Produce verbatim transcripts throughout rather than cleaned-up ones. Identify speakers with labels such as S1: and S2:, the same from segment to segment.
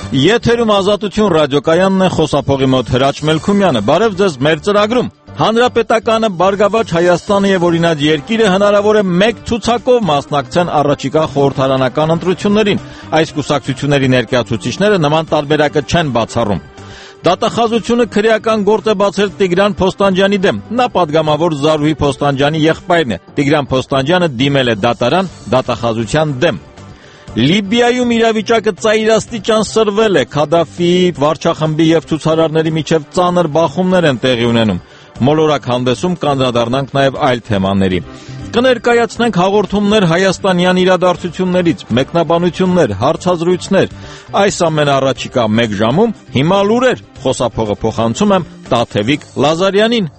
S1: Եթերում Ազատություն ռադիոկայանն է, խոսափողի մոտ Հրաչ Մելքումյանը։ Բարև ձեզ մեր ծրագրում։ Հանրապետականը, Բարգավաճ Հայաստանը եւ Օրինաց երկիրը հնարավոր է մեկ ցուցակով մասնակցեն առաջիկա խորհրդարանական ընտրություններին։ Այս կուսակցությունների ներկայացուցիչները նման տարբերակը չեն բացառում։ Դատախազությունը քրեական գործ է բացել Տիգրան Փոստանջյանի դեմ։ Նա պատգամավոր Զարուհի Փոստանջյանի եղբայրն է։ Տիգրան Փոստանջյանը դիմել է դատարան դատախազության դեմ։ Լիբիայում իրավիճակը ծայրաստիճան սրվել է։ Քադաֆիի վարչախմբի եւ ցուցարարների միջև ծանր բախումներ են տեղի ունենում։ Մոլորակ հանդեսում կանդրադառնանք նաեւ այլ թեմաների։ Կներկայացնենք հաղորդումներ հայաստանյան իրադարձություններից, մեկնաբանություններ, հարցազրույցներ։ Այս ամենը առաջիկա մեկ ժամում հիմա լուրեր։ Խոսափողը փոխանցում եմ Տաթևիկ Լազարյանին։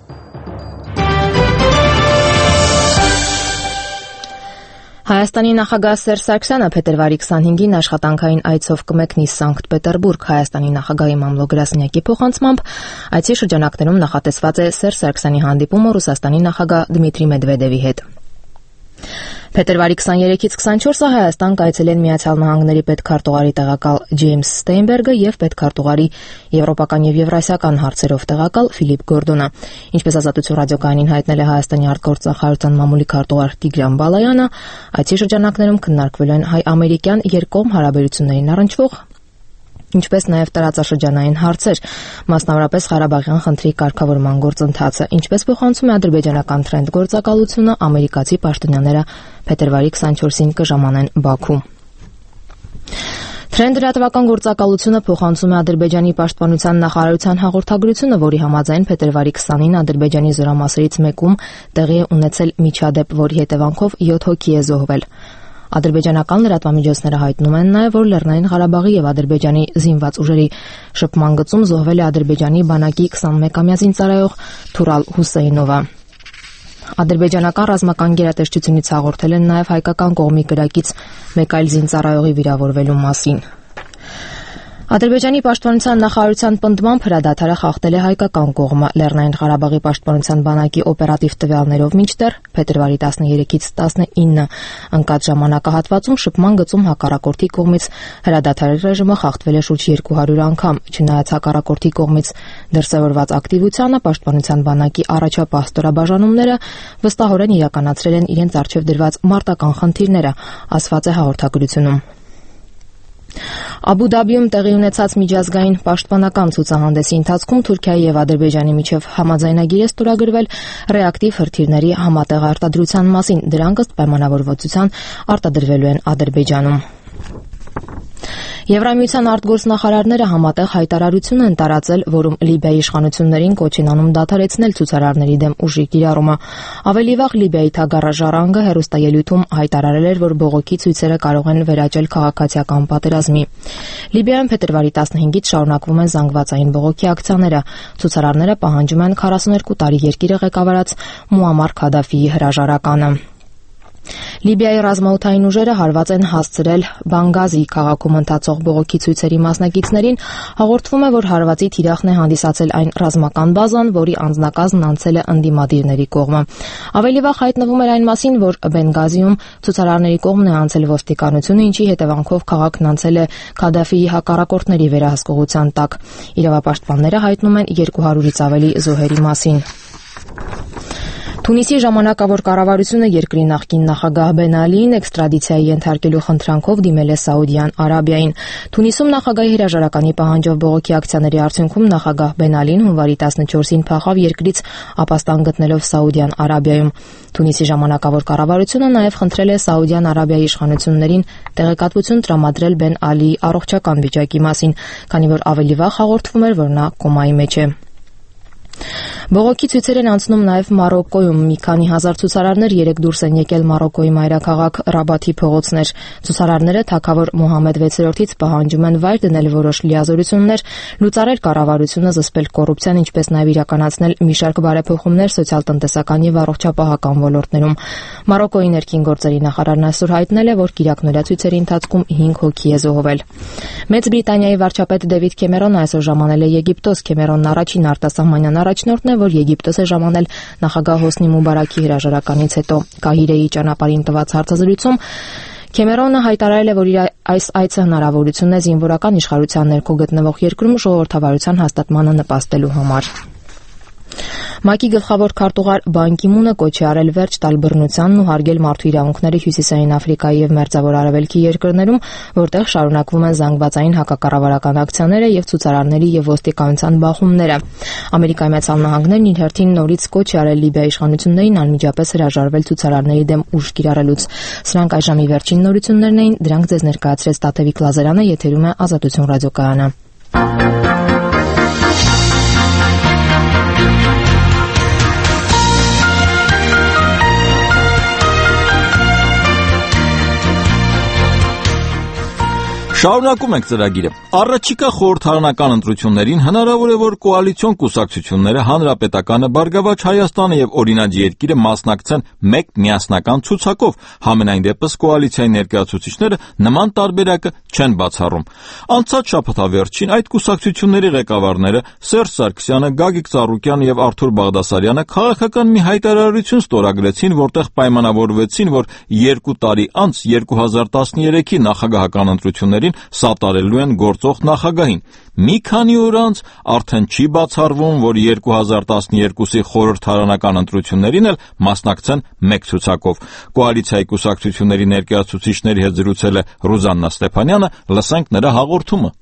S2: Հայաստանի նախագահ Սերժ Սարգսյանը փետրվարի քսանհինգին աշխատանքային այցով կմեկնի Սանկտ Պետերբուրգ։ Հայաստանի նախագահի մամլո-գրասենյակի փոխանցմամբ այցի շրջանակներում նախատեսված է Սերժ Սարգսյանի հանդիպումը Ռուսաստանի նախագահ Դմիտրի Մեդվեդևի հետ։ Փետրվարի քսաներեքից քսանչորսը Հայաստան կայցելեն Միացյալ Նահանգների պետքարտուղարի տեղակալ Ջեյմս Ստեյնբերգը եւ պետքարտուղարի եվրոպական եւ եվրասիական հարցերով տեղակալ Ֆիլիպ Գորդոնը։ Ինչպես Ազատություն ռադիոկայանին հայտնել է Հայաստանի արտգործնախարարության մամուլի քարտուղար Տիգրան Բալայանը, այցի շրջանակներում քննարկվելու են հայ-ամերիկյան երկկողմ հարաբերություններին առնչվող ինչպես նաև տարածաշրջանային հարցեր, մասնավորապես Ղարաբաղյան խնդրի կարգավորման գործընթացը, ինչպես փոխանցում է ադրբեջանական Թրենդ գործակալությունը, ամերիկացի պաշտոնյաները փետրվարի քսանչորսին կժամանեն Բաքու։ Թրենդ լրատվական գործակալությունը փոխանցում է Ադրբեջանի պաշտպանության նախարարության հաղորդագրությունը, որի համաձայն փետրվարի քսանին Ադրբեջանի զորամասերից մեկում տեղի է ունեցել միջադեպ, որի հետևանքով յոթ հոգի է զոհվել։ Ադրբեջանական լրատվամիջոցները հայտնում են նաև, որ Լեռնային Ղարաբաղի եւ Ադրբեջանի զինված ուժերի շփման գծում զոհվել է Ադրբեջանի բանակի քսանմեկամյա զինծառայող Թուրալ Հուսեյնովը։ Ադրբեջանական ռազմական գերատեսչությունից հաղորդել են նաև հայկական կողմի կրակից մեկ այլ զինծառայողի վիրավորվելու մասին։ Ադրբեջանի պաշտպանության նախարարության պնդմամբ հրադադարը խախտել է հայկական կողմը։ Լեռնային Ղարաբաղի պաշտպանության բանակի օպերատիվ տվյալներով մինչդեռ փետրվարի տասներեքից տասնինը ընկած ժամանակահատվածում շփման գծում հակառակորդի կողմից հրադադարի ռեժիմը խախտվել է շուրջ երկու հարյուր անգամ։ Չնայած հակառակորդի կողմից դրսևորված ակտիվությանը, պաշտպանության բանակի առաջապահ ստորաբաժանումները վստահորեն իրականացրել են իրենց առջև դրված մարտական խնդիրները, ասված է հաղորդագրությունում։ Աբու Դաբիում տեղի ունեցած միջազգային պաշտպանական ցուցահանդեսի ընթացքում Թուրքիայի եւ Ադրբեջանի միջև համաձայնագիր է ստորագրվել ռեակտիվ հրթիռների համատեղ արտադրության մասին։ Դրանք ըստ պայմանավորվածության արտադրվելու են Ադրբեջանում։ Եվրամիության արտգործնախարարները համատեղ հայտարարություն են տարածել, որում Լիբիայի իշխանություններին կոչ են անում դադարեցնել ցուցարարների դեմ ուժի կիրառումը։ Ավելի վաղ Լիբիայի թագառ Ժառանգը հեռուստաելույթում հայտարարել էր, որ բողոքի ցույցերը կարող են վերաճել քաղաքացիական պատերազմի։ Լիբիայում փետրվարի տասնհինգից շարունակվում են զանգվածային բողոքի ակցիաները։ Ցուցարարները պահանջում են քառասուներկու տարի երկիրը ղեկավարած Մուամմար Քադաֆիի հրաժարականը։ Լիբիայի ռազմաօդային ուժերը հարված են հասցրել Բանգազի քաղաքում ընթացող բողոքի ցույցերի մասնակիցներին։ Հաղորդվում է, որ հարվածի թիրախն է հանդիսացել այն ռազմական բազան, որի անձնակազմն անցել է ընդդիմադիրների կողմը։ Ավելի վաղ հայտնվում էր այն մասին, որ Բենգազիում ցուցարարների կողմն է անցել ոստիկանությունը, ինչի հետևանքով քաղաքն անցել է Քադաֆիի հակառակորդների վերահսկողության տակ։ Իրավապաշտպանները հայտնում են երկու հարյուրից ավելի զոհերի մասին։ Թունիսի ժամանակավոր կառավարությունը երկրի նախկին նախագահ Բեն Ալիին էքստրադիցիայի ենթարկելու խնդրանքով դիմել է Սաուդյան Արաբիային։ Թունիսում նախագահի հրաժարականի պահանջով բողոքի ակցիաների արդյունքում նախագահ Բեն Ալին հունվարի տասնչորսին փախավ երկրից ապաստան գտնելով Սաուդյան Արաբիայում։ Թունիսի ժամանակավոր կառավարությունը նաև խնդրել է Սաուդյան Արաբիայի իշխանություններին տեղեկատվություն տրամադրել Բեն Ալիի առողջական վիճակի մասին, քանի որ ավելի վաղ հաղորդվում էր, որ նա կոմայի մեջ է։ Բողոքի ցույցեր են անցնում նաև Մարոկկոյում։ Մի քանի հազար ցուցարարներ երեկ դուրս են եկել Մարոկկոյի մայրաքաղաք Ռաբաթի փողոցներ։ Ցուցարարները թագավոր Մոհամեդ վեցերորդից պահանջում են վայր դնել որոշ լիազորություններ, լուծարել կառավարությունը, զսպել կոռուպցիան, ինչպես նաև իրականացնել մի շարք բարեփոխումներ սոցիալ-տնտեսական եւ առողջապահական ոլորտներում։ Մարոկկոյի ներքին գործերի նախարարն այսօր հայտնել է, որ կիրակնորյա ցույցերի ընթացքում հինգ հոգի է զոհվել։ Մեծ Բրիտանիայի վարչապետ Դեվիդ Քեմերոնը այսօր ժամանել է Եգիպտոս։ Քեմերոնն առաջին արտասահմանյան առաջնորդն է, որ Եգիպտոս է ժամանել նախագահ Հոսնի Մուբարաքի հրաժարականից հետո։ Կահիրեի ճանապարհին տված հարցազրույցում Քեմերոնը հայտարարել է, որ իր այս այցը հնարավորություն է զինվորական իշխանության ներքո գտնվող երկրում ժողովրդավարության հաստատմանը նպաստելու համար։ ՄԱԿ-ի գլխավոր քարտուղար Բան Կի Մունը կոչ է արել վերջ տալ բռնությանն ու հարգել մարդու իրավունքները Հյուսիսային Աֆրիկայի եւ Մերձավոր Արևելքի երկրներում, որտեղ շարունակվում են զանգվածային հակակառավարական ակցիաները եւ ցուցարարների եւ ոստիկանության բախումները։ Ամերիկայի Մեծ Նահանգներն իր հերթին նորից կոչ է արել Լիբիայի իշխանություններին անմիջապես հրաժարվել ցուցարարների դեմ ուժ կիրառելուց։ Սրանք այժմի վերջին նորություններն էին, դրանք ձեզ ներկայացրեց Տաթևիկ Լազարյանը, եթերում է Ազատություն ռադիոկայանը։
S1: Շարունակում ենք ծրագիրը։ Առաջիկա խորհրդարանական ընտրություններին հնարավոր է, որ կոալիցիոն կուսակցությունները Հանրապետականը, Բարգավաճ Հայաստանը եւ Օրինաց երկիրը մասնակցեն մեկ միասնական ցուցակով։ Համենայն դեպս կոալիցիայի ներկայացուցիչները նման տարբերակը չեն բացառում։ Անցած շաբաթավերջին այդ կուսակցությունների ղեկավարները Սերժ Սարգսյանը, Գագիկ Ծառուկյանը եւ Արթուր Բաղդասարյանը քաղաքական մի հայտարարություն ստորագրեցին, որտեղ պայմանավորվեցին, որ երկու տարի անց երկու հազար տասներեքի նախագահական ընտրություններին սատարելու են գործող նախագահին։ Մի քանի օր անց արդեն չի բացառվում, որ երկու հազար տասներկուսի խորհրդարանական ընտրություններին էլ մասնակցեն մեկ ցուցակով։ Կոալիցիայի կուսակցությունների ներկայացուցիչների հետ զրուցել է Ռուզաննա Ստեփանյանը, լսենք նրա հաղորդումը։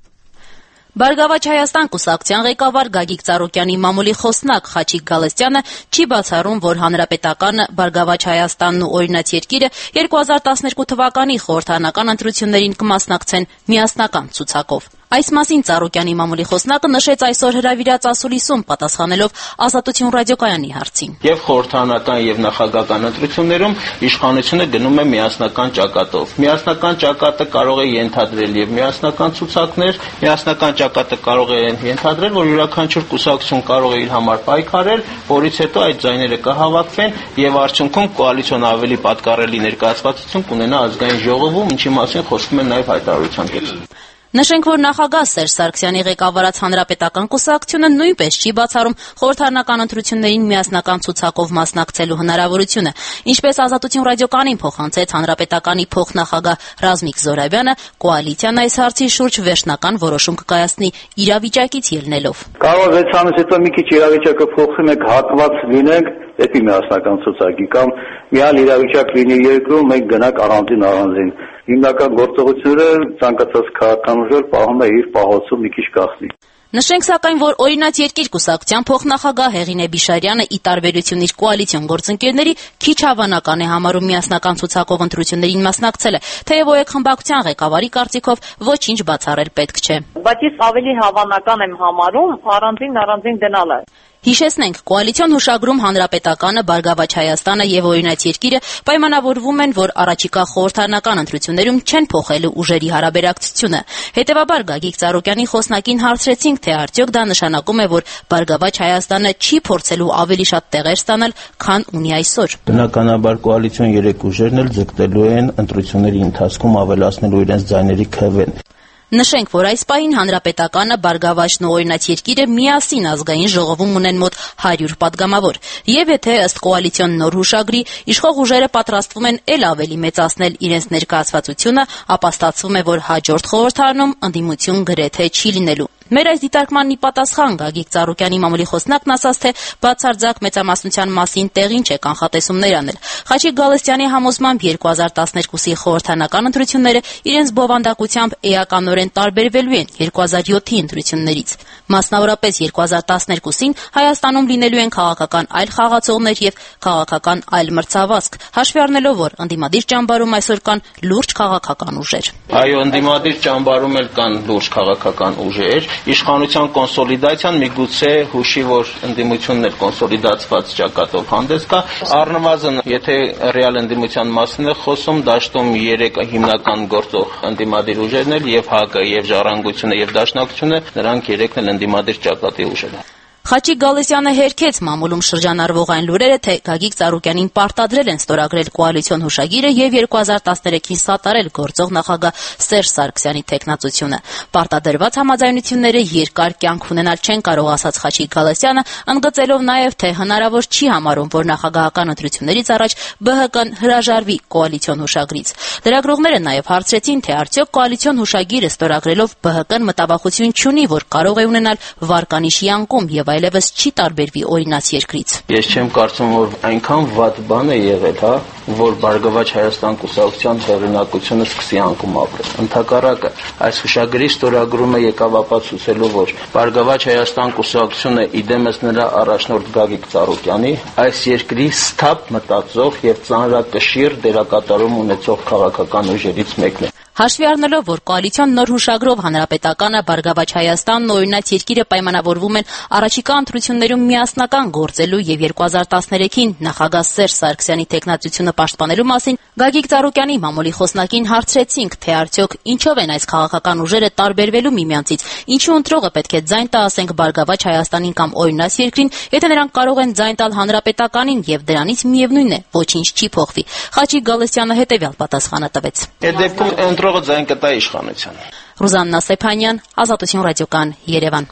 S3: Բարգավաճ Հայաստան կուսակցության ղեկավար Գագիկ Ծառուկյանի մամուլի խոսնակ Խաչիկ Գալստյանը չի բացառում, որ Հանրապետականը, Բարգավաճ Հայաստանն ու Օրինաց երկիրը երկու հազար տասներկու թվականի խորհրդարանական ընտրություններին կմասնակցեն միասնական ցուցակով։ Այս մասին Ծառուկյանի մամուլի խոսնակը նշեց այսօր հրավիրած ասուլիսում, պատասխանելով Ազատություն ռադիոկայանի հարցին։
S4: Եվ խորհրդարանական եւ նախագահական ընտրություններում իշխանությունը գնում է միասնական ճակատով։ Միասնական ճակատը կարող է ենթադրել եւ միասնական ցուցակներ, միասնական ճակատը կարող է ենթադրել, որ յուրաքանչյուր կուսակցություն կարող է իր համար պայքարել, որից հետո այդ ձայները կհավաքվեն եւ արդյունքում կոալիցիոն ավելի պատկառելի ներկայացվածություն կունենա ազգային ժողովում, ինչի մասին խոսվում է նաեւ հայտարարության կետում։
S3: Նշենք, որ նախագահ Սերժ Սարգսյանի ղեկավարած Հանրապետական կուսակցությունը նույնպես չի բացառում խորհրդարանական ընտրություններին միասնական ցուցակով մասնակցելու հնարավորությունը։ Ինչպես Ազատություն ռադիոկայանին փոխանցեց Հանրապետականի փոխնախագահ Ռազմիկ Զոհրաբյանը, կոալիցիան այս հարցի շուրջ վերջնական որոշում կկայացնի իրավիճակից ելնելով։
S5: Կարող է վեց ամսից հետո մի քիչ իրավիճակը փոխվի, մենք հատված լինենք դեպի միասնական ցուցակի կամ միալ իրավիճակ լինի երկրում, մենք գնանք առանձին առանձին։ Հիմնական գործողությունները ցանկացած քաղաքական ուժ պահում է իր պահոցում մի քիչ գախնի։
S3: Նշենք սակայն, որ Օրինաց երկիր կուսակցության փոխնախագահ Հեղինե Բիշարյանը ի տարբերություն իր կոալիցիոն գործընկերների քիչ հավանական է համարում միասնական ցուցակով ընտրություններին մասնակցելը, թեև ՕԵԿ խմբակցության ղեկավարի կարծիքով ոչինչ բացառել պետք չէ։
S6: Բայց ես ավելի հավանական եմ համարում առանձին առանձին գնալը։
S3: Հիշեցնենք, կոալիցիոն հուշագրում Հանրապետականը, Բարգավաճ Հայաստանը եւ Օրինաց երկիրը պայմանավորվում են, որ առաջիկա խորհրդարանական ընտրություններում չեն փոխելու ուժերի հարաբերակցությունը։ Հետևաբար Գագիկ Ծառուկյանի խոսնակին հարցրեցինք, թե արդյոք դա նշանակում է, որ Բարգավաճ Հայաստանը չի փորձելու ավելի շատ տեղեր ստանալ, քան ունի այսօր։
S4: Բնականաբար կոալիցիոն երեք ուժերն էլ ձգտելու են ընտրությունների ընթացքում ավելացնելու իրենց ձայների քվեն։
S3: Նշենք, որ այս պահին Հանրապետականը, Բարգավաճն ու Օրինաց երկիրը միասին ազգային ժողովում ունեն մոտ հարյուր պատգամավոր։ Եվ եթե ըստ կոալիցիոն նոր հուշագրի իշխող ուժերը պատրաստվում են էլ ավելի մեծացնել իրենց ներկայացվածությունը, ապա ստացվում է, որ հաջորդ խորհրդարանում ընդդիմություն գրեթե չի լինելու։ Մեր այս դիտարկմանն ի պատասխան Գագիկ Ծառուկյանի մամուլի խոսնակն ասաց, թե բացարձակ մեծամասնության մասին տեղին չէ կանխատեսումներ անել։ Խաչիկ Գալստյանի համոզմամբ երկու հազար տասներկուսի խորհրդարանական ընտրությունները իրենց բովանդակությամբ էականորեն տարբերվելու են երկու հազար յոթի ընտրություններից։ Մասնավորապես երկու հազար տասներկուսին Հայաստանում լինելու են քաղաքական այլ խաղացողներ եւ քաղաքական այլ մրցավազք, հաշվի առնելով, որ ընդդիմադիր ճամբարում այսօր կան լուրջ քաղաքական ուժեր։
S4: Այո, ընդդիմադիր ճամբարում էլ կան լուրջ քաղաքական ուժեր։ Իշխանության կոնսոլիդացիան միգուցե հուշի, որ ընդդիմությունն էլ կոնսոլիդացված ճակատով հանդես կա։ Առնվազն, եթե ռեալ ընդդիմության մասին է խոսում, դաշտում երեք հիմնական գործող ընդդիմադիր ուժերն էլ եւ ՀԱԿ-ը, եւ Ժառանգությունը, եւ Դաշնակցությունը, նրանք երեքն էլ ընդդիմադիր ճակատի ուժեր են։
S3: Խաչիկ Գալստյանը հերքեց մամուլում շրջանառվող այն լուրերը, թե Գագիկ Ծառուկյանին պարտադրել են ստորագրել կոալիցիոն հուշագիրը եւ երկու հազար տասներեքին սատարել գործող նախագահ Սերժ Սարգսյանի թեկնածությունը։ Պարտադրված համաձայնությունները երկար կյանք ունենալ չեն կարող, ասաց Խաչիկ Գալստյանը, ընդգծելով նաեւ, թե հնարավոր չի համարում, որ նախագահական ընտրություններից առաջ Բ Հ Կ-ն հրաժարվի կոալիցիոն հուշագրից։ Լրագրողները նաեւ հարցրեցին, թե արդյոք կոալիցիոն հուշագիրը ստորագրելով Բ Հ Կ-ն մտավախություն չունի, որ կարող է ունենալ վարկանիշի անկում եւ այլևս չի տարբերվի օրինաց երկրից։
S4: Ես չեմ կարծում, որ այնքան վատ բան է եղել, հա, որ Բարգավաճ Հայաստան կուսակցության հեղինակությունը սկսի անկում ապրել։ Ընդհակառակը, այս հուշագրի ստորագրումը եկավ ապացուցելու, որ Բարգավաճ Հայաստան կուսակցությունը իդեմս նրա առաջնորդ Գագիկ Ծառուկյանի այս երկրի սթափ մտածող եւ ծանրակշիռ դերակատարում ունեցող քաղաքական ուժերից մեկն է։
S3: Հաշվի առնելով, որ կոալիցիոն նոր հուշագրով Հանրապետականը, Բարգավաճ Հայաստանն ու օրինաց երկիրը պայմանավորվում են առաջիկա ընտրություններում միասնական գործելու եւ երկու հազար տասներեքին նախագահ Սերժ Սարգսյանի թեկնածությունը պաշտպանելու մասին, Գագիկ Ծառուկյանի մամուլի խոսնակին հարցրեցինք, թե արդյոք ինչով են այս քաղաքական ուժերը տարբերվելու միմյանցից, ինչու ընտրողը պետք է ձայն տա, ասենք, Բարգավաճ Հայաստանին կամ օրինաց երկրին, եթե նրանք կարող են ձայն տալ Հանրապետականին եւ դրանից միևնույն է, ոչինչ չի փոխվի։ Խաչիկ Գալստյանը հետեւյալ պատասխանը տվեց.
S4: Ընտրողը ձայն կտա իշխանության։
S3: Ռուզաննա Սեփանյան, Ազատություն ռադիոկան, Երևան։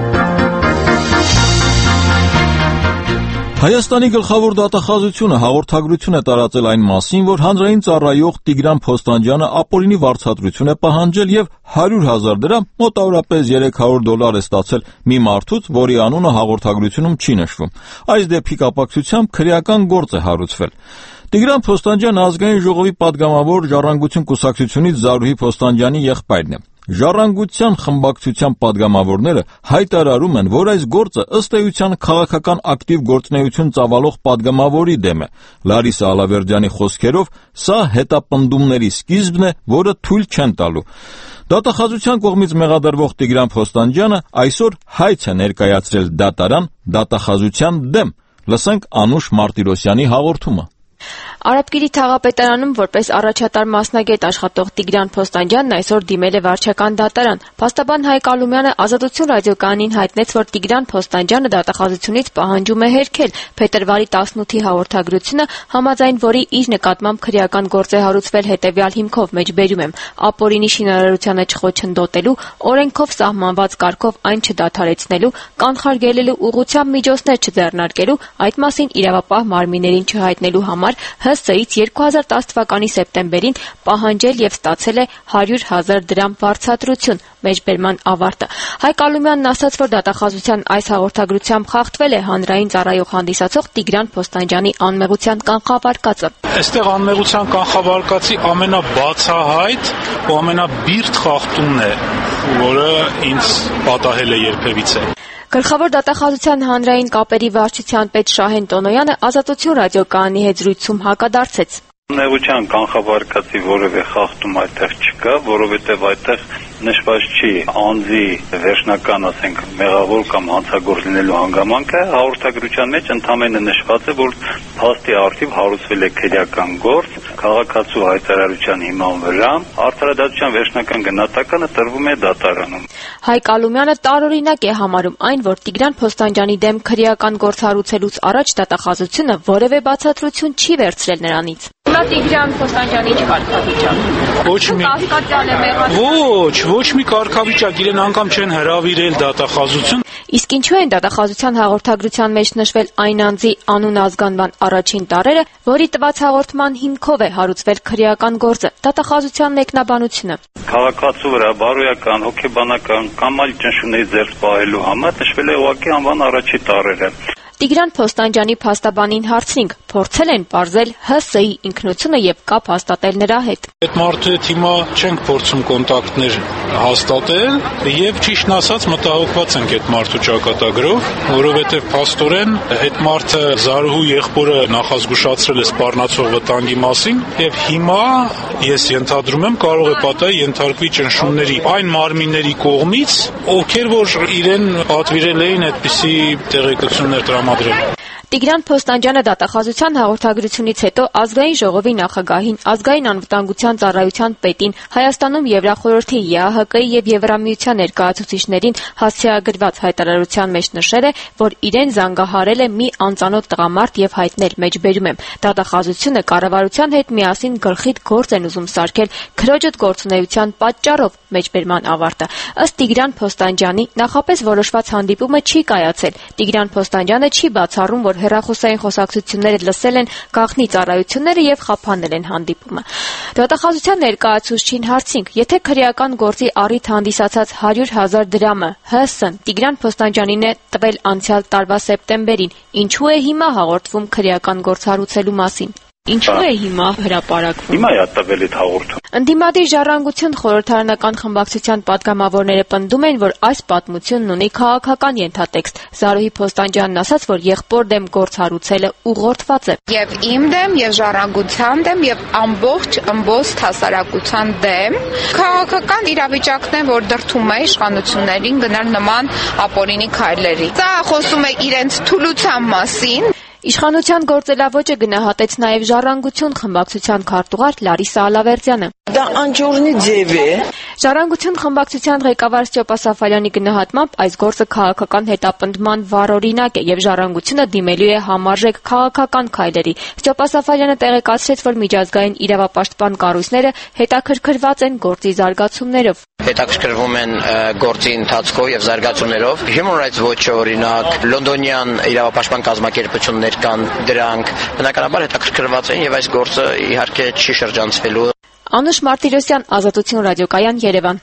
S1: Հայաստանի գլխավոր դատախազությունը հաղորդագրություն է տարածել այն մասին, որ հանրային ծառայող Տիգրան Փոստանջյանը ապօրինի վարձատրություն է պահանջել եւ հարյուր հազար դրամ, մոտավորապես երեք հարյուր դոլար է ստացել մի մարդուց, որի անունը հաղորդագրությունում չի նշվում։ Այս դեպքի կապակցությամբ քրեական գործ է հարուցվել։ Տիգրան Փոստանջյանը ազգային ժողովի падգամավոր Ժառանգություն կուսակցությունից Զարուհի Փոստանջյանի եղբայրն է։ Ժառանգության խմբակցության падգամավորները հայտարարում են, որ այս գործը ըստ էության քաղաքական ակտիվ գործունեություն ծավալող падգամավորի դեմ է։ Լարիսա Ալավերդյանի խոսքերով, սա հետապնդումների սկիզբն է, որը թույլ չեն տալու։ Դատախազության կողմից մեղադրվող Տիգրան Փոստանջյանը այսօր հայց է ներկայացրել դատարան դատախազության դեմ։ Լսենք Անուշ Մարտիրոսյանի հաղորդումը։
S2: Արաբկիրի թաղապետարանում որպես առաջատար մասնագետ աշխատող Տիգրան Փոստանջյանն այսօր դիմել է վարչական դատարան։ Փաստաբան Հայկ Ալումյանը Ազատություն ռադիոկայանին հայտնեց, որ Տիգրան Փոստանջյանը դատախազությունից պահանջում է հերքել փետրվարի տասնութի հաղորդագրությունը, համաձայն որի իր նկատմամբ քրեական գործ է հարուցվել հետևյալ հիմքով, մեջբերում եմ, ապօրինի շինարարությանը չխոչընդոտելու, օրենքով սահմանված կարգով այն չդադարեցնելու, կանխարգելելու ուղղությամբ միջոցներ չձեռնարկելու, այդ մասին իրավապահ մարմիններին չհայտնելու համար Հ Ս Ից երկու հազար տասը թվականի սեպտեմբերին պահանջել եւ ստացել է հարյուր հազար դրամ վարձատրություն, մեջբերման ավարտը։ Հայկ Ալումյանն ասաց, որ դատախազության այս հաղորդագրությամբ խախտվել է հանրային ծառայող հանդիսացող Տիգրան Փոստանջյանի անմեղության կանխավարկածը։
S7: Այստեղ անմեղության կանխավարկածի ամենաբացահայտ ու ամենաբիրտ խախտումն է, որը ինձ պատահել է երբևիցե։
S2: Գլխավոր դատախազության հանրային կապերի վարչության պետ Շահեն Տոնոյանը Ազատություն ռադիոկայանի հետ զրույցում հակադարձեց։
S8: Անմեղության կանխավարկածի որևէ խախտում այդտեղ չկա, որովհետև այդտեղ նշված չի անձի վերջնական, ասենք, մեղավոր կամ հանցագործ լինելու հանգամանքը, հաղորդագրության մեջ ընդամենը նշված է, որ փաստի առթիվ հարուցվել է քրեական գործ, քաղաքացու հայտարարության հիման վրա, արդարադատության վերջնական գնահատականը տրվում է դատարանում։
S2: Հայկ Ալումյանը տարօրինակ է համարում այն, որ Տիգրան Փոստանջյանի դեմ քրեական գործ հարուցելուց առաջ դատախազությունը որևէ բացատրություն չի վերցրել նրանից։ Նա Տիգրան Փոստանջյանի կարգավիճակ։
S7: Ոչ մի Ոչ, ոչ մի կարգավիճակ, իրեն անգամ չեն հրավիրել դատախազություն։
S2: Իսկ ինչու են դատախազության հաղորդագրության մեջ նշվել այն անձի անուն ազգանվան առաջին տառերը, որի տված հաղորդման հիմքով է հարուցվել քրեական գործը, դատախազության մեկնաբանությունը։
S8: Քաղաքացու վրա բարոյական, հոգեբանական կամ այլ ճնշումների ձեռք պահելու համար նշվել է ուղղակի անվան առաջի տառերը։
S2: Տիգրան Փոստանջյանի փաստաբանին հարցրինք, փորձել են պարզել Հ Ս Ի ինքնությունը եւ կապ հաստատել նրա հետ։
S7: Այդ մարդու հետ հիմա չենք փորձում կոնտակտներ հաստատել եւ ճիշտն ասած մտահոգված ենք այդ մարդու ճակատագրով, որովհետեւ փաստորեն այդ մարդը Զարուհու եղբորը նախազգուշացրել է սպառնացող վտանգի մասին եւ հիմա ես ենթադրում եմ կարող է պատահի ենթարկվի ճնշումների այն մարմինների կողմից, ովքեր որ իրեն պատվիրել էին այդպիսի տեղեկություններ տրամադրել։
S9: Տիգրան Փոստանջյանը դատախազության հաղորդագրությունից հետո ազգային ժողովի նախագահին, ազգային անվտանգության ծառայության պետին, Հայաստանում Եվրախորհրդի, ԵԱՀԿ-ի եւ Եվրամիության ներկայացուցիչներին հասցեագրված հայտարարության մեջ նշել է, որ իրեն զանգահարել է մի անծանոթ տղամարդ եւ հայտնել մեջբերում եմ։ Դատախազությունը կառավարության հետ միասին գլխիդ գործ են ուզում սարքել քրոջդ գործունեության պատճառով մեջբերման ավարտը։ Ըստ Տիգրան Փոստանջյանի նախապես որոշված հանդիպումը չի կայացել։ Տիգրան Փոստանջյանը չի բացառում, որ հեռախոսային խոսակցությունները լսել են գաղտնի ծառայությունները եւ խափանել են հանդիպումը։ Դատախազության ներկայացուցչին հարցինք, եթե քրեական գործի առիթ հանդիսացած հարյուր հազար դրամը Հ Ս-ն Տիգրան Փոստանջյանին է տվել անցյալ տարվա սեպտեմբերին, ինչու է հիմա հաղորդվում քրեական գործ հարուցելու մասին։ Ինչու է հիմա հրապարակվում։
S8: Հիմա է տվել այդ հաղորդում։
S9: Ընդդիմադիր ժառանգություն խորհրդարանական խմբակցության պատգամավորները պնդում են, որ այս պատմությունն ունի քաղաքական ենթատեքստ։ Զարուհի Փոստանջյանն ասաց, որ եղբոր դեմ գործ հարուցելը ուղղորդված է։
S10: Եվ իմ դեմ, եւ ժառանգության դեմ, եւ ամբողջ ըմբոստ հասարակության դեմ քաղաքական իրավիճակն է, որ դրդում է իշխանություններին գնալ նման ապօրինի քայլերի։ Սա խոսում է իրենց թուլության մասին։
S9: Իշխանության գործելավոճը գնահատեց նաև Ժառանգություն խմբակցության քարտուղար Լարիսա Ալավերդյանը։
S11: Դա անջորնի ձև է։
S9: Ժառանգություն խմբակցության ղեկավար Ստյոպ Ասաֆալյանի գնահատմամբ այս գործը քաղաքական հետապնդման վառօրինակ է եւ Ժառանգությունը դիմելու է համարժեք քաղաքական քայլերի։ Ստյոպ Ասաֆալյանը տեղեկացրեց, որ միջազգային իրավապաշտպան կառույցները հետաքրքրված են գործի զարգացումներով։
S12: Հետաքրքրվում են գործի ընթացքով եւ զարգացումներով։ Human Rights Watch-ը օրինակ, լոնդոնյան իրավապաշտպան կազմակերպություններ կան, դրանք բնականաբար հետաքրքրված են եւ այս գործը իհարկե չի շրջանցվելու։
S9: Անուշ Մարտիրոսյան, Ազատություն ռադիոկայան, Երևան։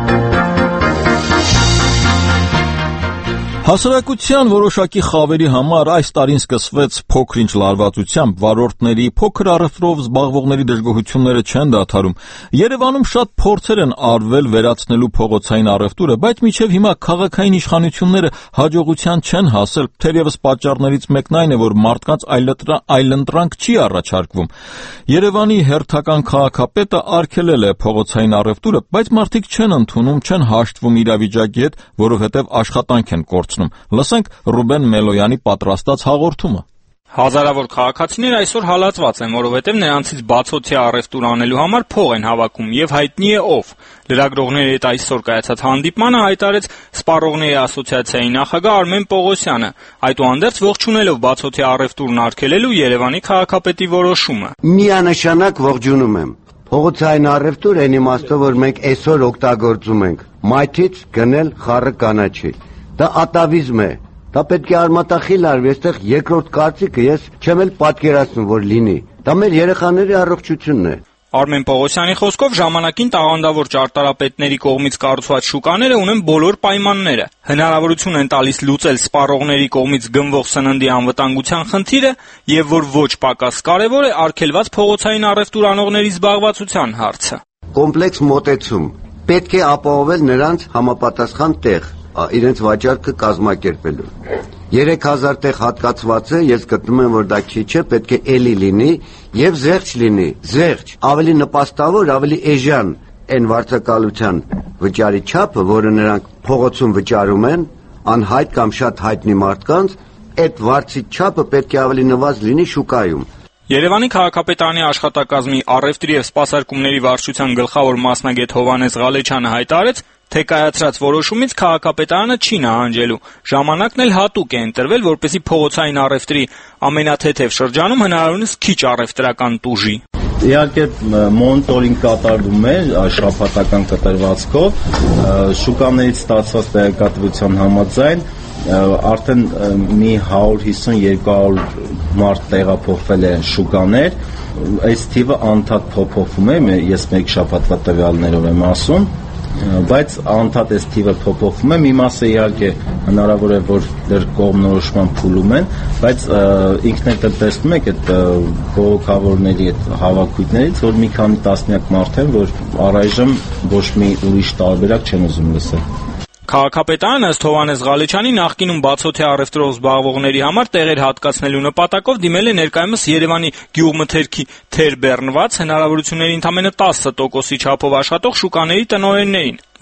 S1: Հասարակության որոշակի խավերի համար այս տարին սկսվեց փոքր-ինչ լարվածությամբ, վարորդների, փոքր առևտրով զբաղվողների դժգոհությունները չեն դադարում։ Երևանում շատ փորձեր են արվել վերացնելու փողոցային առևտուրը, բայց մինչև հիմա քաղաքային իշխանությունները հաջողության չեն հասել, թերևս պատճառներից մեկն այն է, որ մարդկանց այլընտրանք չի առաջարկվում։ Երևանի հերթական քաղաքապետը արգելել է փողոցային առևտուրը, բայց մարդիկ չեն ընդունում, չեն հաշտվում իրավիճակի հետ, որովհետև աշխատանք են կորցնում։ Լսենք Ռուբեն Մելոյանի պատրաստած հաղորդումը։
S13: Հազարավոր քաղաքացիներ այսօր հալածված են, որովհետև նրանցից բացօթյա առևտուր անելու համար փող են հավաքում եւ հայտնի է ով։ Լրագրողների հետ այսօր կայացած հանդիպմանը հայտարարեց Սպառողների ասոցիացիայի նախագահ Արմեն Պողոսյանը, այդուհանդերձ ողջունելով բացօթյա առևտուրն արգելելու Երևանի քաղաքապետի որոշումը։
S14: Միանշանակ ողջունում եմ։ Փողոցային առևտուր այն իմաստով, որ մենք այսօր օգտագործում ենք մայթից գնել խառը կանաչի։ Դա ատավիզմ է։ Դա պետք է արմատախիլ արվի, այստեղ երկրորդ կարծիքը ես չեմ էլ պատկերացնում, որ լինի։ Դա մեր երեխաների առողջությունն է։
S13: Արմեն Պողոսյանի խոսքով ժամանակին տաղանդավոր ճարտարապետների կողմից կառուցված շուկաները ունեն բոլոր պայմանները։ Հնարավորություն են տալիս լուծել սպառողների կողմից գնվող սննդի անվտանգության խնդիրը եւ որ ոչ պակաս կարեւոր է արգելված փողոցային առևտուր անողների զբաղվածության հարցը։
S14: Կոմպլեքս մոտեցում։ Պետք է ապահովել նրանց համապատասխան տեղ, իրենց վաճառքը կազմակերպելու։ երեք հազար տեղ հատկացված է, ես գտնում եմ, որ դա քիչ է, պետք է էլի լինի եւ զեղչ լինի, զեղչ, ավելի նպաստավոր, ավելի էժան այն վարձակալության վճարի չափը, որը նրանք փողոցում վճարում են, անհայտ կամ շատ հայտնի մարդկանց, այդ վարձի չափը պետք է ավելի նվազ լինի շուկայում։
S13: Երևանի քաղաքապետարանի աշխատակազմի առևտրի եւ սպասարկումների վարչության գլխավոր մասնագետ Հովհաննես Ղալեչյանը հայտարարեց, թե կայացրած որոշումից քաղաքապետարանը չի նահանջելու։ Ժամանակն էլ հատուկ է ընտրվել, որպեսզի փողոցային առևտրի ամենաթեթև շրջանում հնարավորինս քիչ առևտրական տուժի։
S15: Իհարկե մոնիտորինգ կատարվում է շաբաթական կտրվածքով, շուկաներից ստացված տեղեկատվության համաձայն արդեն մի հարյուր հիսուն երկու հարյուր մարդ տեղափոխվել է շուկաներ, այս թիվը անդադ փոփոխվում է, ես մեկ շաբաթվա տվյալներով եմ ասում, բայց անդադ այս թիվը փոփոխվում է, մի մասը իհարկե հնարավոր է, որ դեռ կողմնորոշման փուլում են, բայց ինքներդ տեսնում եք այդ բողոքավորների այդ հավաքույթներից, որ մի քանի տասնյակ մարդ են, որ առայժմ ոչ մի ուրիշ տարբերակ չեն ուզում լսել։
S13: Քաղաքապետարանը ըստ Հովհաննես Ղալեչյանի նախկինում բացօթյա առևտրով զբաղվողների համար տեղեր հատկացնելու նպատակով դիմել է ներկայումս Երևանի գյուղմթերքի թեր բեռնված հնարավորությունների ընդամենը տասը տոկոսի չափով աշխատող շուկաների տնօրեններին։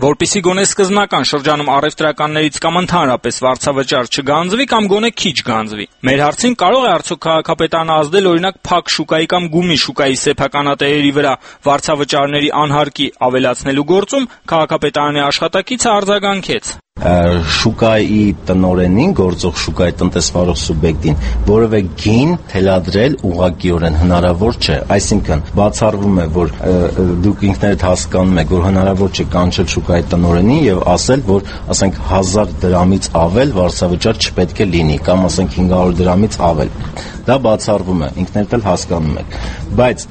S13: Որպեսզի գոնե սկզբնական շրջանում առևտրականներից կամ ընդհանրապես վարձավճար չգանձվի կամ գոնե քիչ գանձվի։ Մեր հարցին կարող է արդյոք քաղաքապետարանը ազդել օրինակ փակ շուկայի կամ գումի շուկայի սեփականատերերի վրա վարձավճարների անհարկի ավելացնելու գործում, քաղաքապետարանի աշխատակիցը արձագանքեց.
S15: Շուկայի տնօրենին, գործող շուկայի տնտեսվարող սուբյեկտին որևէ գին թելադրել ուղղակիորեն հնարավոր չէ, այսինքն բացառվում է, որ դուք ինքներդ հասկանում եք, որ հնարավոր չէ կանչել շուկայի տնօրենին եւ ասել, որ ասենք հազար դրամից ավել վարձավճար չպետք է լինի կամ ասենք հինգ հարյուր դրամից ավել։ Դա բացառվում է, ինքներդ էլ հասկանում եք, բայց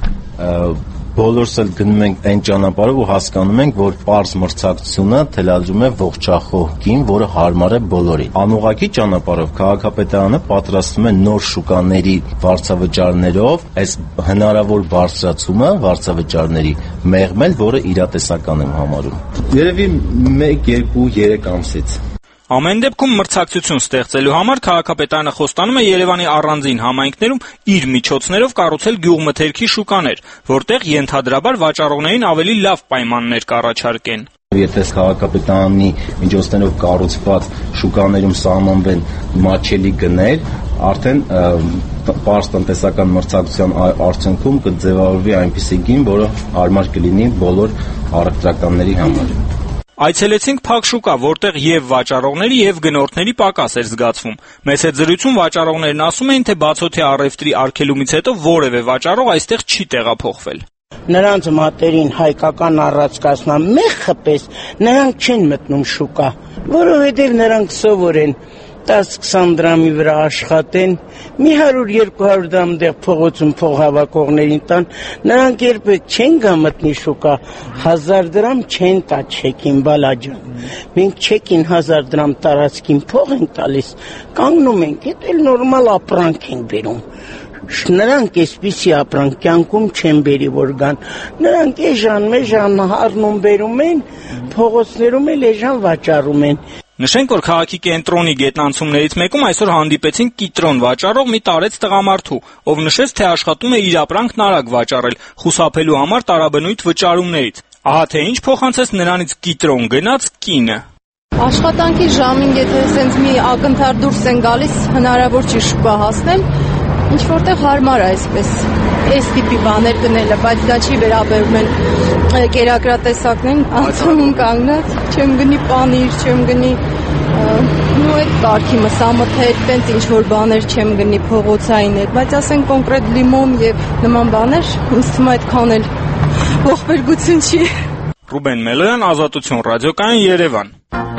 S15: բոլորս էլ գնում ենք այն ճանապարհով ու հասկանում ենք, որ պարզ մրցակցությունը թելադրում է ողջախոհ գին, որը հարմար է բոլորին։ Անուղղակի ճանապարհով քաղաքապետարանը պատրաստվում է նոր շուկաների վարձավճարներով այս հնարավոր բարձրացումը վարձավճարների մեղմել, որը իրատեսական եմ համարում։ Երևի մեկ, երկու, երեք ամսից։
S13: Ամեն դեպքում մրցակցություն ստեղծելու համար քաղաքապետարանը խոստանում է Երևանի առանձին համայնքներում իր միջոցներով կառուցել գյուղմթերքի շուկաներ, որտեղ ենթադրաբար վաճառողներին ավելի լավ պայմաններ կառաջարկեն։
S15: Եթե քաղաքապետարանի միջոցներով կառուցված շուկաներում սահմանվեն մատչելի գներ, արդեն պարզ տնտեսական մրցակցության արդյունքում կձևավորվի այնպիսի գին, որը հարմար կլինի բոլոր առևտրականների համար։
S13: Այցելեցինք փակ շուկա, որտեղ եւ վաճառողների եւ գնորդների պակաս էր զգացվում։ Մեծ հետ զրույցում վաճառողներն ասում էին, թե բացօթյա առևտրի արգելումից հետո որևէ վաճառող այստեղ չի տեղափոխվել։
S11: Նրանց մատերին հայկական առածկասնա մեղքը պես նրանք չեն մտնում շուկա, որովհետև նրանք սովոր են տասը-քսան դրամի վրա աշխատեն, մի հարյուր երկու հարյուր դրամ դեղ փողոցում փող հավաքողներին տան, նրանք երբեք չեն գա մտնի շուկա, հազար դրամ չեն տա չեկին բալաջան։ Մենք չեկին հազար դրամ տարածքին փող ենք տալիս, կանգնում ենք, հետ էլ նորմալ ապրանք ենք բերում։ Նրանք այսպիսի ապրանք կյանքում չեն բերի որ գան, նրանք էժան մեժան առնում բերում են, փողոցներում էլ էժան վաճառում են։
S13: Նշենք, որ քաղաքի կենտրոնի գետնանցումներից մեկում այսօր հանդիպեցինք կիտրոն վաճառող մի տարեց տղամարդու, ով նշեց, թե աշխատում է իր ապրանքն արագ վաճառել, խուսափելու համար տարաբնույթ վճարումներից։ Ահա թե ինչ փոխանցեց նրանից կիտրոն գնաց կինը։
S16: Աշխատանքի ժամին, եթե սենց մի ակնթար դուրս են գալիս, հնարավոր չի շուկա հասնել, ինչ որտեղ հարմար է այսպես այս տիպի բաներ գնելը, բայց դա չի վերաբերում են կերակրատեսակներին, անցումում կանգնած, չեմ գնի պանիր, չեմ գնի ու այդ կարգի մսամթեր, տենց ինչ-որ բաներ չեմ գնի փողոցային էր, բայց ասեն կոնկրետ լիմոն և նման բաներ, ինձ թվում է այդքան էլ ողբերգություն չի։
S13: Ռուբեն Մելոյան, Ազատություն, ռադիոկայան, Երևան։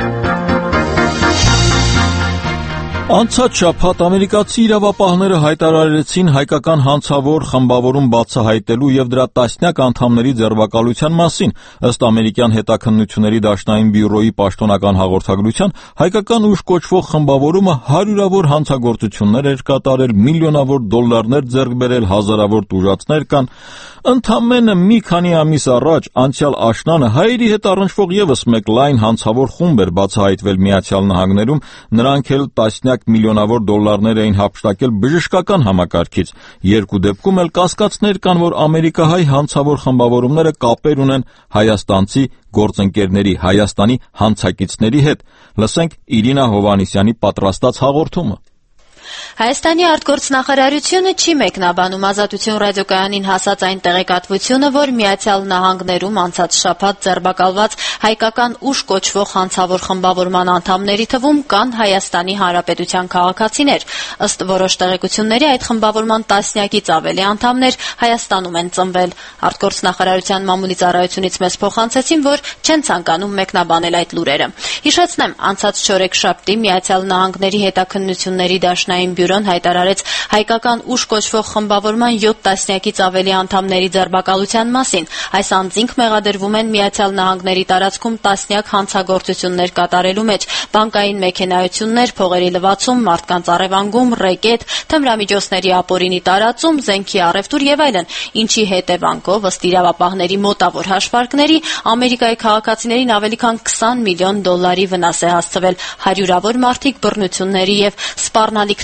S1: Անցած շաբաթ ամերիկացի իրավապահները հայտարարեցին հայկական հանցավոր խմբավորում բացահայտելու եւ դրա տասնյակ անդամների ձերբակալության մասին։ Ըստ ամերիկյան հետաքննությունների դաշնային բյուրոյի պաշտոնական հաղորդագրության, հայկական ուժ կոչվող խմբավորումը հարյուրավոր հանցագործություններ էր կատարել, միլիոնավոր դոլարներ ձեռք բերել, հազարավոր տուժածներ կան։ Ընդամենը մի քանի ամիս առաջ անցյալ աշնանը հայերի հետ առնչվող եւս մեկ լայն հանցավոր խումբ էր բացահայտվել Միացյալ Նահանգներում, նրանք էլ տասնյակ միլիոնավոր դոլարներ էին հափշտակել բժշկական համակարգից։ Երկու դեպքում էլ կասկածներ կան, որ ամերիկահայ հանցավոր խմբավորումները կապեր ունեն հայաստանցի գործընկերների, Հայաստանի հանցակիցների հետ։ Լսենք Իրինա Հովհաննիսյանի պատրաստած հաղորդումը։
S3: Հայաստանի արտգործնախարարությունը չի մեկնաբանում Ազատություն ռադիոկայանին հասած այն տեղեկատվությունը, որ Միացյալ Նահանգներում անցած շաբաթ ձերբակալված հայկական ուժ կոչվող հանցավոր խմբավորման անդամների թվում կան Հայաստանի Հանրապետության քաղաքացիներ։ Ըստ որոշ տեղեկությունների, այդ խմբավորման տասնյակից ավելի անդամներ Հայաստանում են ծնվել։ Արտգործնախարարության մամուլի ծառայությունից մեզ փոխանցեցին, որ չեն ցանկանում մեկնաբանել այդ լուրերը։ Հիշեցնեմ, անցած չորեքշաբթի Միացյալ Նահանգների հետաքննությունների դաշնային բյուրոն հայտարարեց հայկական ուժ կոչվող խմբավորման յոթ տասնյակից ավելի անդամների ձերբակալության մասին։ Այս անձինք մեղադրվում են Միացյալ Նահանգների տարածքում տասնյակ հանցագործություններ կատարելու մեջ, բանկային մեքենայություններ, փողերի լվացում, մարդկանց առևանգում, ռեկետ, թմրամիջոցների ապօրինի տարածում, զենքի առևտուր եւ այլն, ինչի հետևանքով ըստ իրավապահների մոտավոր հաշվարկների Ամերիկայի քաղաքացիներին ավելի քան քսան միլիոն դոլարի վնաս է հասցվել, հարյուրավոր մարդիկ բռնությունների եւ սպառնալիք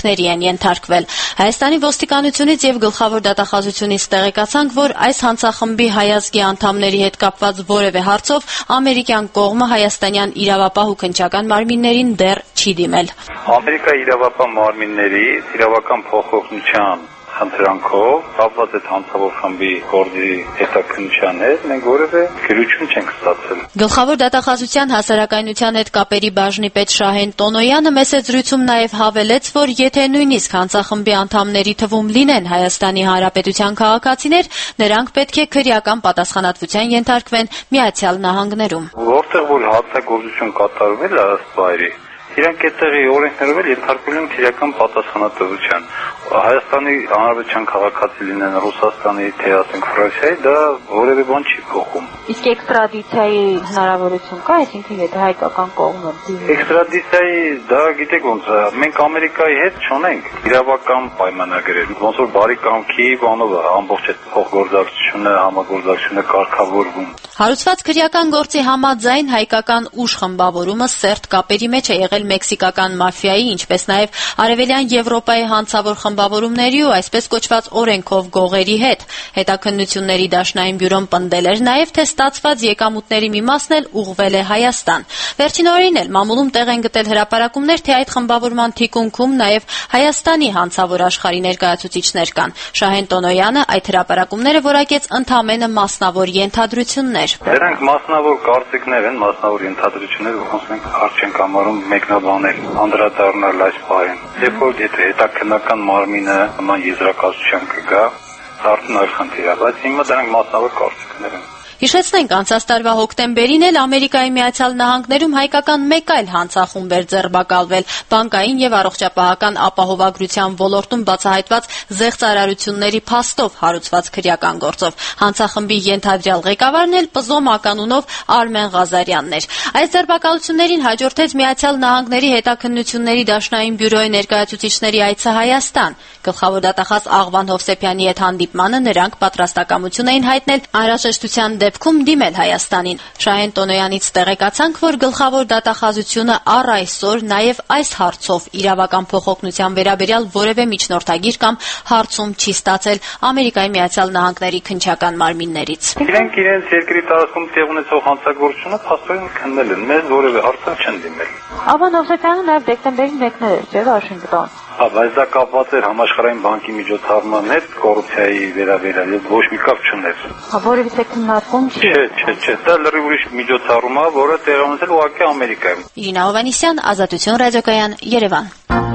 S3: հետևանքների են ենթարկվել։ Հայաստանի ոստիկանությունից եւ գլխավոր դատախազությունից տեղեկացանք, որ այս հանցախմբի հայազգի անդամների հետ կապված որևէ հարցով ամերիկյան կողմը հայաստանյան իրավապահ ու քննչական մարմիններին դեռ չի դիմել։
S8: Ամերիկայի իրավապահ մարմինների իրավական փոխօգնության խնդրանքով կապված այդ հանցավոր խմբի գործի հետաքննության հետ մենք որևէ գրություն չենք ստացել։
S3: Գլխավոր դատախազության հասարակայնության հետ կապերի բաժնի պետ Շահեն Տոնոյանը մեծ զրույցում նաև հավելեց, որ եթե նույնիսկ հանցախմբի անդամների թվում լինեն Հայաստանի Հանրապետության քաղաքացիներ, նրանք պետք է քրեական պատասխանատվության ենթարկվեն Միացյալ Նահանգներում։
S8: Որտեղ որ հանցագործություն կատարվել է ըստ վայրի, իրանք այդտեղի օրենքներով էլ ենթարկվել են քրեական պատասխանատվության։ Հայաստանի Հանրապետության քաղաքացի լինեն Ռուսաստանի, թե ասենք Ֆրանսիայի, դա որևէ բան չի փոխում։
S17: Իսկ էքստրադիցիայի հնարավորություն կա, այսինքն եթե հայկական կողմը
S8: Էքստրադիցիայի դա գիտեք ոնց է, մենք Ամերիկայի հետ չունենք իրավական պայմանագրեր, ոնց որ բարի կամքի բանով է ամբողջ այդ փոխգործակցությունը, համագործակցությունը կարգավորվում։
S3: Հարուցված քրեական գործի համաձայն հայկական ուժ խմբավորումը սերտ կապերի մեջ է եղել մեքսիկական մաֆիայի, ինչպես նաև Արևելյան Եվրոպայի հանցավոր խմբավորումների ու այսպես կոչված օրենքով գողերի հետ։ Հետաքննությունների դաշնային բյուրոն պնդել էր նաև, թե ստացված եկամուտների մի մասն էլ ուղղվել է Հայաստան։ Վերջին օրերին էլ մամուլում տեղ են գտել հրապարակումներ, թե այդ խմբավորման թիկունքում նաև Հայաստանի հանցավոր աշխարհի ներկայացուցիչներ կան։ Շահեն Տոնոյանը այդ հրապարակումները որակեց ընդամենը մասնավոր ենթադրություններ։
S8: Դրանք մասնավոր կարծիքներ են, մասնավոր ենթադրություններ, ոնց մենք հարց չենք համարում մեկնաբանել, անդրադառնալ այս բանին։ Երբ որ եթե հետաքննական մարմինը նման եզրակացության կգա, դառնում այլ խնդիր է, բայց հիմա դրանք մասնավոր կարծիքներ են։
S3: Հիշեցնենք, անցած տարվա հոկտեմբերին էլ Ամերիկայի Միացյալ Նահանգներում հայկական մեկ այլ հանցախումբ էր ձերբակալվել բանկային եւ առողջապահական ապահովագրության ոլորտում բացահայտված զեղծարարությունների փաստով հարուցված քրեական գործով։ Հանցախմբի ենթադրյալ ղեկավարն էլ Պզո մականունով Արմեն Ղազարյանն էր։ Այս ձերբակալություններին հաջորդեց Միացյալ Նահանգների հետաքննությունների դաշնային բյուրոյի ներկայացուցիչների այցը Հայաստան։ Գլխավոր դատախազ Աղվան Հովսեփյանի հետ հանդիպմանը նրանք պատրաստակամություն էին հայտնել անհրաժեշտության դեպքում դիմել Հայաստանին։ Շահեն Տոնոյանից տեղեկացանք, որ գլխավոր դատախազությունը առ այսօր նաև այս հարցով իրավական փոխօգնության վերաբերյալ որևէ միջնորդագիր կամ հարցում չի ստացել Ամերիկայի Միացյալ Նահանգների քննչական մարմիններից։
S8: Իրենք իրենց երկրի տարածքում տեղ ունեցող հանցագործությունը փաստորեն քննել են, մեզ որևէ հարցով չեն դիմել։
S17: Աղվան Հովսեփյանը նաև դեկտեմբերին մեկնել էր, չէ՞, Վաշինգտոն։
S8: Հա, բայց դա կապված էր համաշխարհային բանկի միջոցառման հետ, կոռուպցիայի վերաբերյալ, ոչ մի կապ չուներ։
S17: Հա, որևէ քննարկում չի։
S8: Չէ, չէ, չէ, դա լրիվ ուրիշ միջոցառում է, որը տեղի ունեցել ուղղակի Ամերիկայում։
S3: Իրինա Հովանիսյան, Ազատություն ռադիոկայան, Երևան։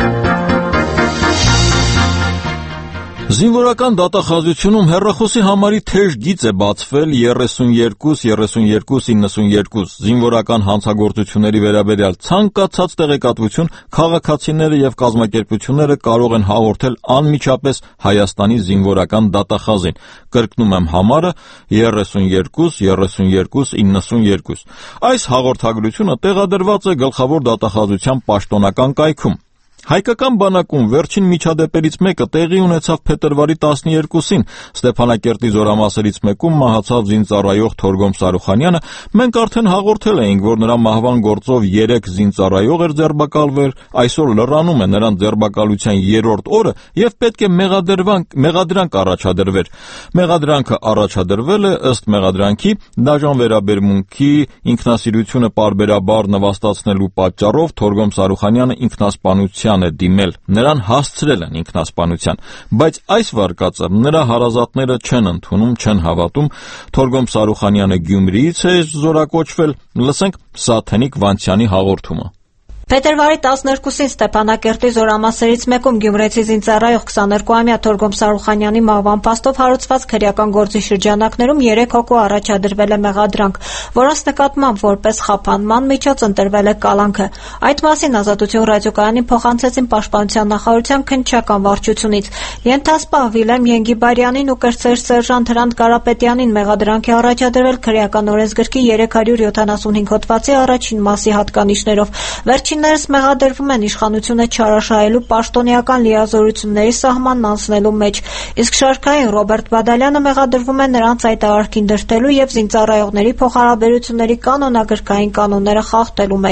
S1: Զինվորական դատախազությունում հեռախոսի համարի թեժ գիծ է բացվել երեսունյերկու երեսունյերկու իննսունյերկու զինվորական հանցագործությունների վերաբերյալ ցանկացած տեղեկատվություն քաղաքացիները եւ կազմակերպությունները կարող են հաղորդել անմիջապես Հայաստանի զինվորական դատախազին։ Կրկնում եմ համարը երեսունյերկու երեսունյերկու իննսունյերկու։ Այս հաղորդագրությունը տեղադրված է գլխավոր դատախազության պաշտոնական կայքում։ Հայկական բանակում վերջին միջադեպերից մեկը տեղի ունեցավ փետրվարի տասներկուսին Ստեփանակերտի զորամասերից մեկում մահացավ զինծառայող Թորգոմ Սարուխանյանը։ Մենք արդեն հաղորդել էինք, որ նրա մահվան գործով երեք զինծառայող էր ձերբակալվել, այսօր լրանում է նրան ձերբակալության երրորդ օրը եւ պետք է մեղադրանք առաջադրվեր։ Մեղադրանքը առաջադրվել է ըստ մեղադրանքի դաժան վերաբերմունքի ինքնասիրությունը պարբերաբար նվաստացնելու պատճառով Թորգոմ Սարուխանյանը ինքնասպանության է դիմել, նրան հասցրել են ինքնասպանության, բայց այս վարկածը նրա հարազատները չեն ընդունում, չեն հավատում։ Թորգոմ Սարուխանյանը Գյումրիից է զորակոչվել, լսենք Սաթենիկ Վանցյանի հաղորդումը։
S18: Փետրվարի տասներկուսին Ստեփանակերտի զորամասերից մեկում գյումրեցի զինծառայող քսաներկուամյա Թորգոմ Սարուխանյանի մահվան փաստով հարուցված քրեական գործի շրջանակներում երեք հոգու առաջադրվել է մեղադրանք, որոնց նկատմամբ որպես խափանման միջոց ընտրվել է կալանքը։ Այդ մասին Ազատություն ռադիոկայանին փոխանցեցին Պաշտպանության նախարարության քննչական վարչությունից։ Ենթասպահ Վիլեմ Ենգիբարյանին ու կրտսեր սերժանտ Հրանտ Կարապետյանին մեղադրանք է առաջադրվել քրեական օրենսգրքի երեք հարյուր յոթանասունհինգ հոդվածի առաջին մասի հատկանիշներով։ Վերջիններս մեղադրվում են իշխանությունը չարաշահելու պաշտոնեական լիազորությունների սահմանն անցնելու մեջ, իսկ շարքային Ռոբերտ Բադալյանը մեղադրվում է նրանց այդ արարքին դրդելու եւ զինծառայողների փոխհարաբերությունների կանոնագրքային կանոնները խախտելու մեջ։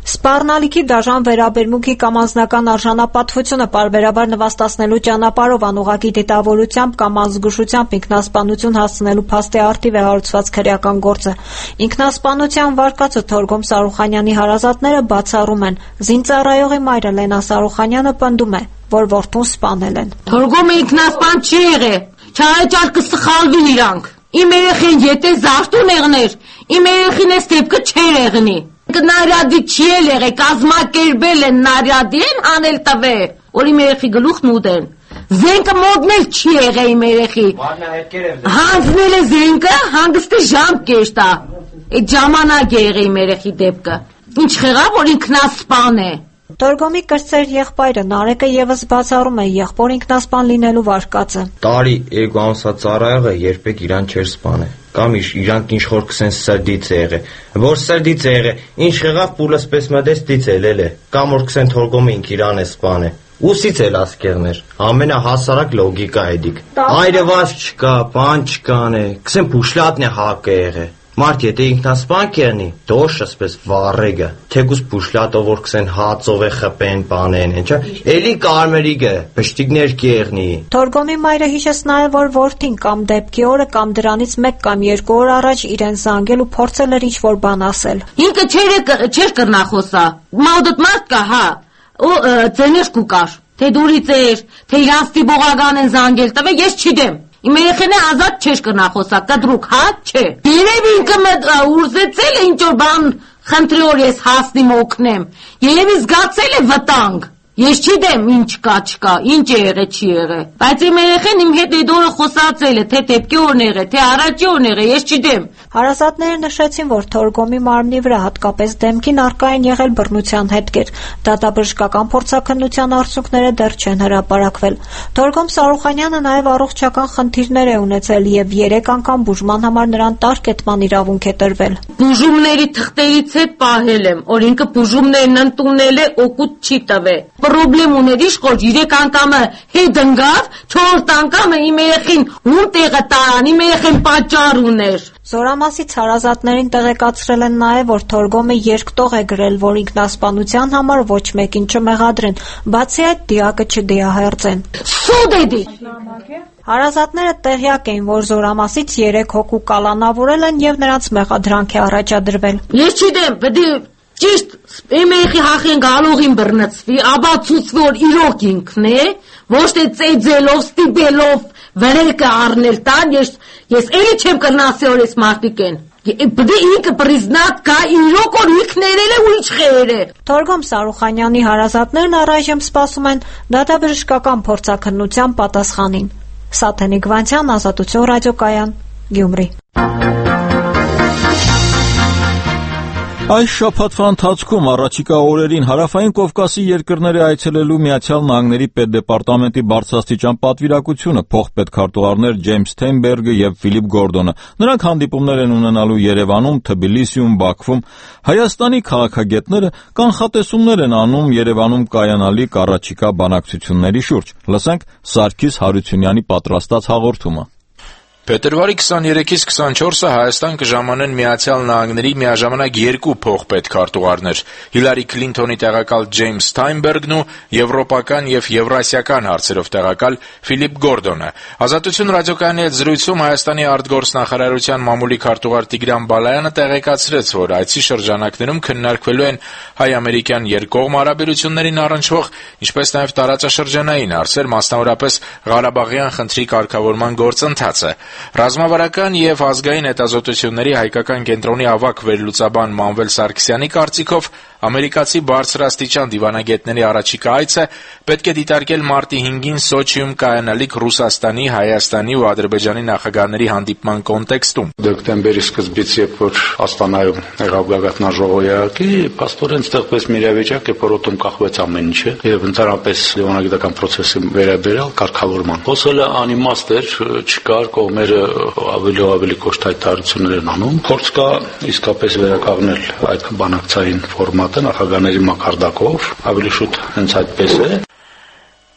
S18: Սպառնալիքի դաժան վերաբերմունքի կամ անձնական արժանապատվությունը պարբերաբար նվաստացնելու ճանապարհով անուղղակի դիտավորությամբ կամ անզգուշությամբ ինքնասպանություն հասցնելու փաստի առթիվ է հարուցված քրեական գործը։ Ինքնասպանության վարկածը Թորգոմ Սարուխանյանի հարազատները բացառում են։ Զինծառայողի մայրը Լենա Սարուխանյանը պնդում է, որ որդուն սպանել են։
S19: Թորգոմը ինքնասպան չի եղել, չարաճար կսխալվին իրանք։ Իմ երեխին եթե զարթուն եղներ, իմ երեխին էս դեպքը չէր եղնի։ Նարյադի չի էլ եղել, կազմակերպել են նարյադի են անել տվե, որ իմ երեխի գլուխն ուտեն։ Զենքը մոդնել չի եղել իմ երեխի։ Հանձնել է զենքը, հանգստի ժամ կեշտա։ Այդ ժամանակ է եղել իմ երեխի դեպքը։ Ինչ խեղա, որ ինքնասպան է։
S18: Թորգոմի կրտսեր եղբայրը Նարեկը եւս բացառում է եղբոր ինքնասպան լինելու վարկածը։
S20: Տարի երկու ամսա ծառայողը երբեք իրան չէր սպանել։ Կամ իրանք ինչ որ կսեն սրդից է եղել։ Որ սրդից է եղել, ինչ եղավ պուլս պես մդես դից էլ է։ Կամ որ կսեն Թորգոմը ինք իրան է սպանել։ Ուսից էլ ասկերներ։ Ամենահասարակ լոգիկա է դիք։ Այրված չկա, բան չկան է։ Կսեն փուշլատնե հակը եղել։ Մարդ եթե ինքնասպան կերնի, դոշ ասպես վառեգը, թեկուս փուշլատով որ կսեն հացով է խպեն, բանեն, ինչա, էլի կարմերիգը, բշտիկներ կերնի։
S18: Թորգոմի մայրը հիշեց նաև, որ որդին կամ դեպքի օրը կամ դրանից մեկ կամ երկու օր առաջ իրեն զանգել ու փորձել էր ինչ-որ բան ասել։
S19: Ինքը չէր կրնա խոսա, մոդդ մարդ կա, հա, ու ձեներ կուկար, թե դուրից էր, թե իրանց տիբողական են զանգել տվե, ես չիդեմ։ Իմ երեխեն է ազատ չես կնա խոսա, կդրուկ, հա, չէ։ Երև ինքը ուրզեցել է ինչ-որ բան խնդրի որ ես հասնիմ օգնեմ, երևի զգացել է վտանգ, ես չիդեմ ինչ կա չկա, ինչ է եղե չի եղե, բայց իմ երեխեն իմ հետ այդ օրը խոսացել է, թե դեպքի օրն եղե, թե առաջի օրն եղե, ես չիդեմ։
S18: Հարազատները նշեցին, որ Թորգոմի մարմնի վրա հատկապես դեմքին առկա են եղել բռնության հետքեր, դատաբժշկական փորձաքննության արդյունքները դեռ չեն հրապարակվել։ Թորգոմ Սարուխանյանը նաև առողջական խնդիրներ է ունեցել եւ երեք անգամ բուժման համար նրան տարկետման իրավունք է տրվել։
S19: Բուժումների թղթերից հետ պահել եմ, որ ինքը բուժումներն ընդունել է, օգուտ չի տվել։ Պրոբլեմ ուներ իշխոր երեք անգամը հետ ընկավ, չորրորդ անգամը իմ երեխին ում տեղը տարան, իմ երեխին պատճառ ուներ։
S18: Զորամասից հարազատներին տեղեկացրել են նաև, որ Թորգոմը երկտող է գրել, որ ինքնասպանության համար ոչ մեկին չմեղադրեն, բացի այդ դիակը չդիահերձեն։
S19: Սուդ է դի։
S18: Հարազատները տեղյակ էին, որ Զորամասից երեք հոգու կալանավորել են եւ նրանց մեղադրանք է առաջադրվել։
S19: Ես չգիտեմ, պետք է ճիշտ իմ երեխի հախին գալուղին բռնցվի, ապացուցվի, որ իրոք ինքն է, ոչ թե ծեծելով, ստիպելով վրեկը առնել տան, ես ես էլի չեմ կրնասի որ ես մարդիկ են։ Պետք է ինքը պրիզնատ կա իրոք որ ինքն երել է ու ինչ խեր է։
S18: Թորգոմ Սարուխանյանի հարազատներն առայժմ սպասում են դատաբժշկական փորձաքննության պատասխանին։ Սաթենիկ Վանցյան, Ազատություն ռադիոկայան, Գյումրի։
S1: Այս շաբաթվա ընթացքում առաջիկա օրերին Հարավային Կովկասի երկրների այցելելու Միացյալ Նահանգների պետդեպարտամենտի բարձրաստիճան պատվիրակությունը փոխպետ քարտուղարներ Ջեյմս Թեյնբերգը եւ Ֆիլիպ Գորդոնը։ Նրանք հանդիպումներ են ունենալու Երևանում, Թբիլիսիում, Բաքվում։ Հայաստանի քաղաքագետները կանխատեսումներ են անում Երևանում կայանալիք առաջիկա բանակցությունների շուրջ։ Լսենք Սարգիս Հարությունյանի պատրաստած հաղորդումը։
S21: Փետրվարի քսաներեքից քսանչորսը Հայաստան կժամանեն Միացյալ Նահանգների միաժամանակ երկու փոխպետ քարտուղարներ՝ Հիլարի Քլինթոնի տեղակալ Ջեյմս Թայնբերգն ու եվրոպական եւ եվրասիական հարցերով տեղակալ Ֆիլիպ Գորդոնը։ Ազատություն ռադիոկայանի հետ զրույցում Հայաստանի արտգործնախարարության մամուլի քարտուղար Տիգրան Բալայանը տեղեկացրեց, որ այցի շրջանակներում քննարկվելու են հայ-ամերիկյան երկկողմ հարաբերություններին առնչվող, ինչպես նաեւ տարածաշրջանային հարցեր, մասնավորապես Ղարաբաղյան խնդրի կարգավորման գործընթացը։ Ռազմավարական եւ ազգային հետազոտությունների հայկական կենտրոնի ավագ վերլուծաբան Մանվել Սարգսյանի կարծիքով ամերիկացի բարձրաստիճան դիվանագետների առաջիկա այցը պետք է դիտարկել մարտի հինգին Սոչիում կայանալիք Ռուսաստանի, Հայաստանի ու Ադրբեջանի նախագահների հանդիպման կոնտեքստում։
S8: Դեկտեմբերի սկզբից, երբ որ Աստանայում եղավ գագաթնաժողովի, փաստորեն ստեղծվեց մի իրավիճակ, երբ որ օտում կախվեց ամեն ինչը եւ ընդհանրապես դիվանագիտական process-ի վերաբերյալ կարգավորման։ Խոսելը անիմաստ էր, չկար, կողմերը ավելի ու ավելի կոշտ հայտարարություններ են անում։ Փորձ կա իսկապես վերականգնել այդ բանակցային ֆորմատը նախագահների մակարդակով, ավելի շուտ հենց այդպես է։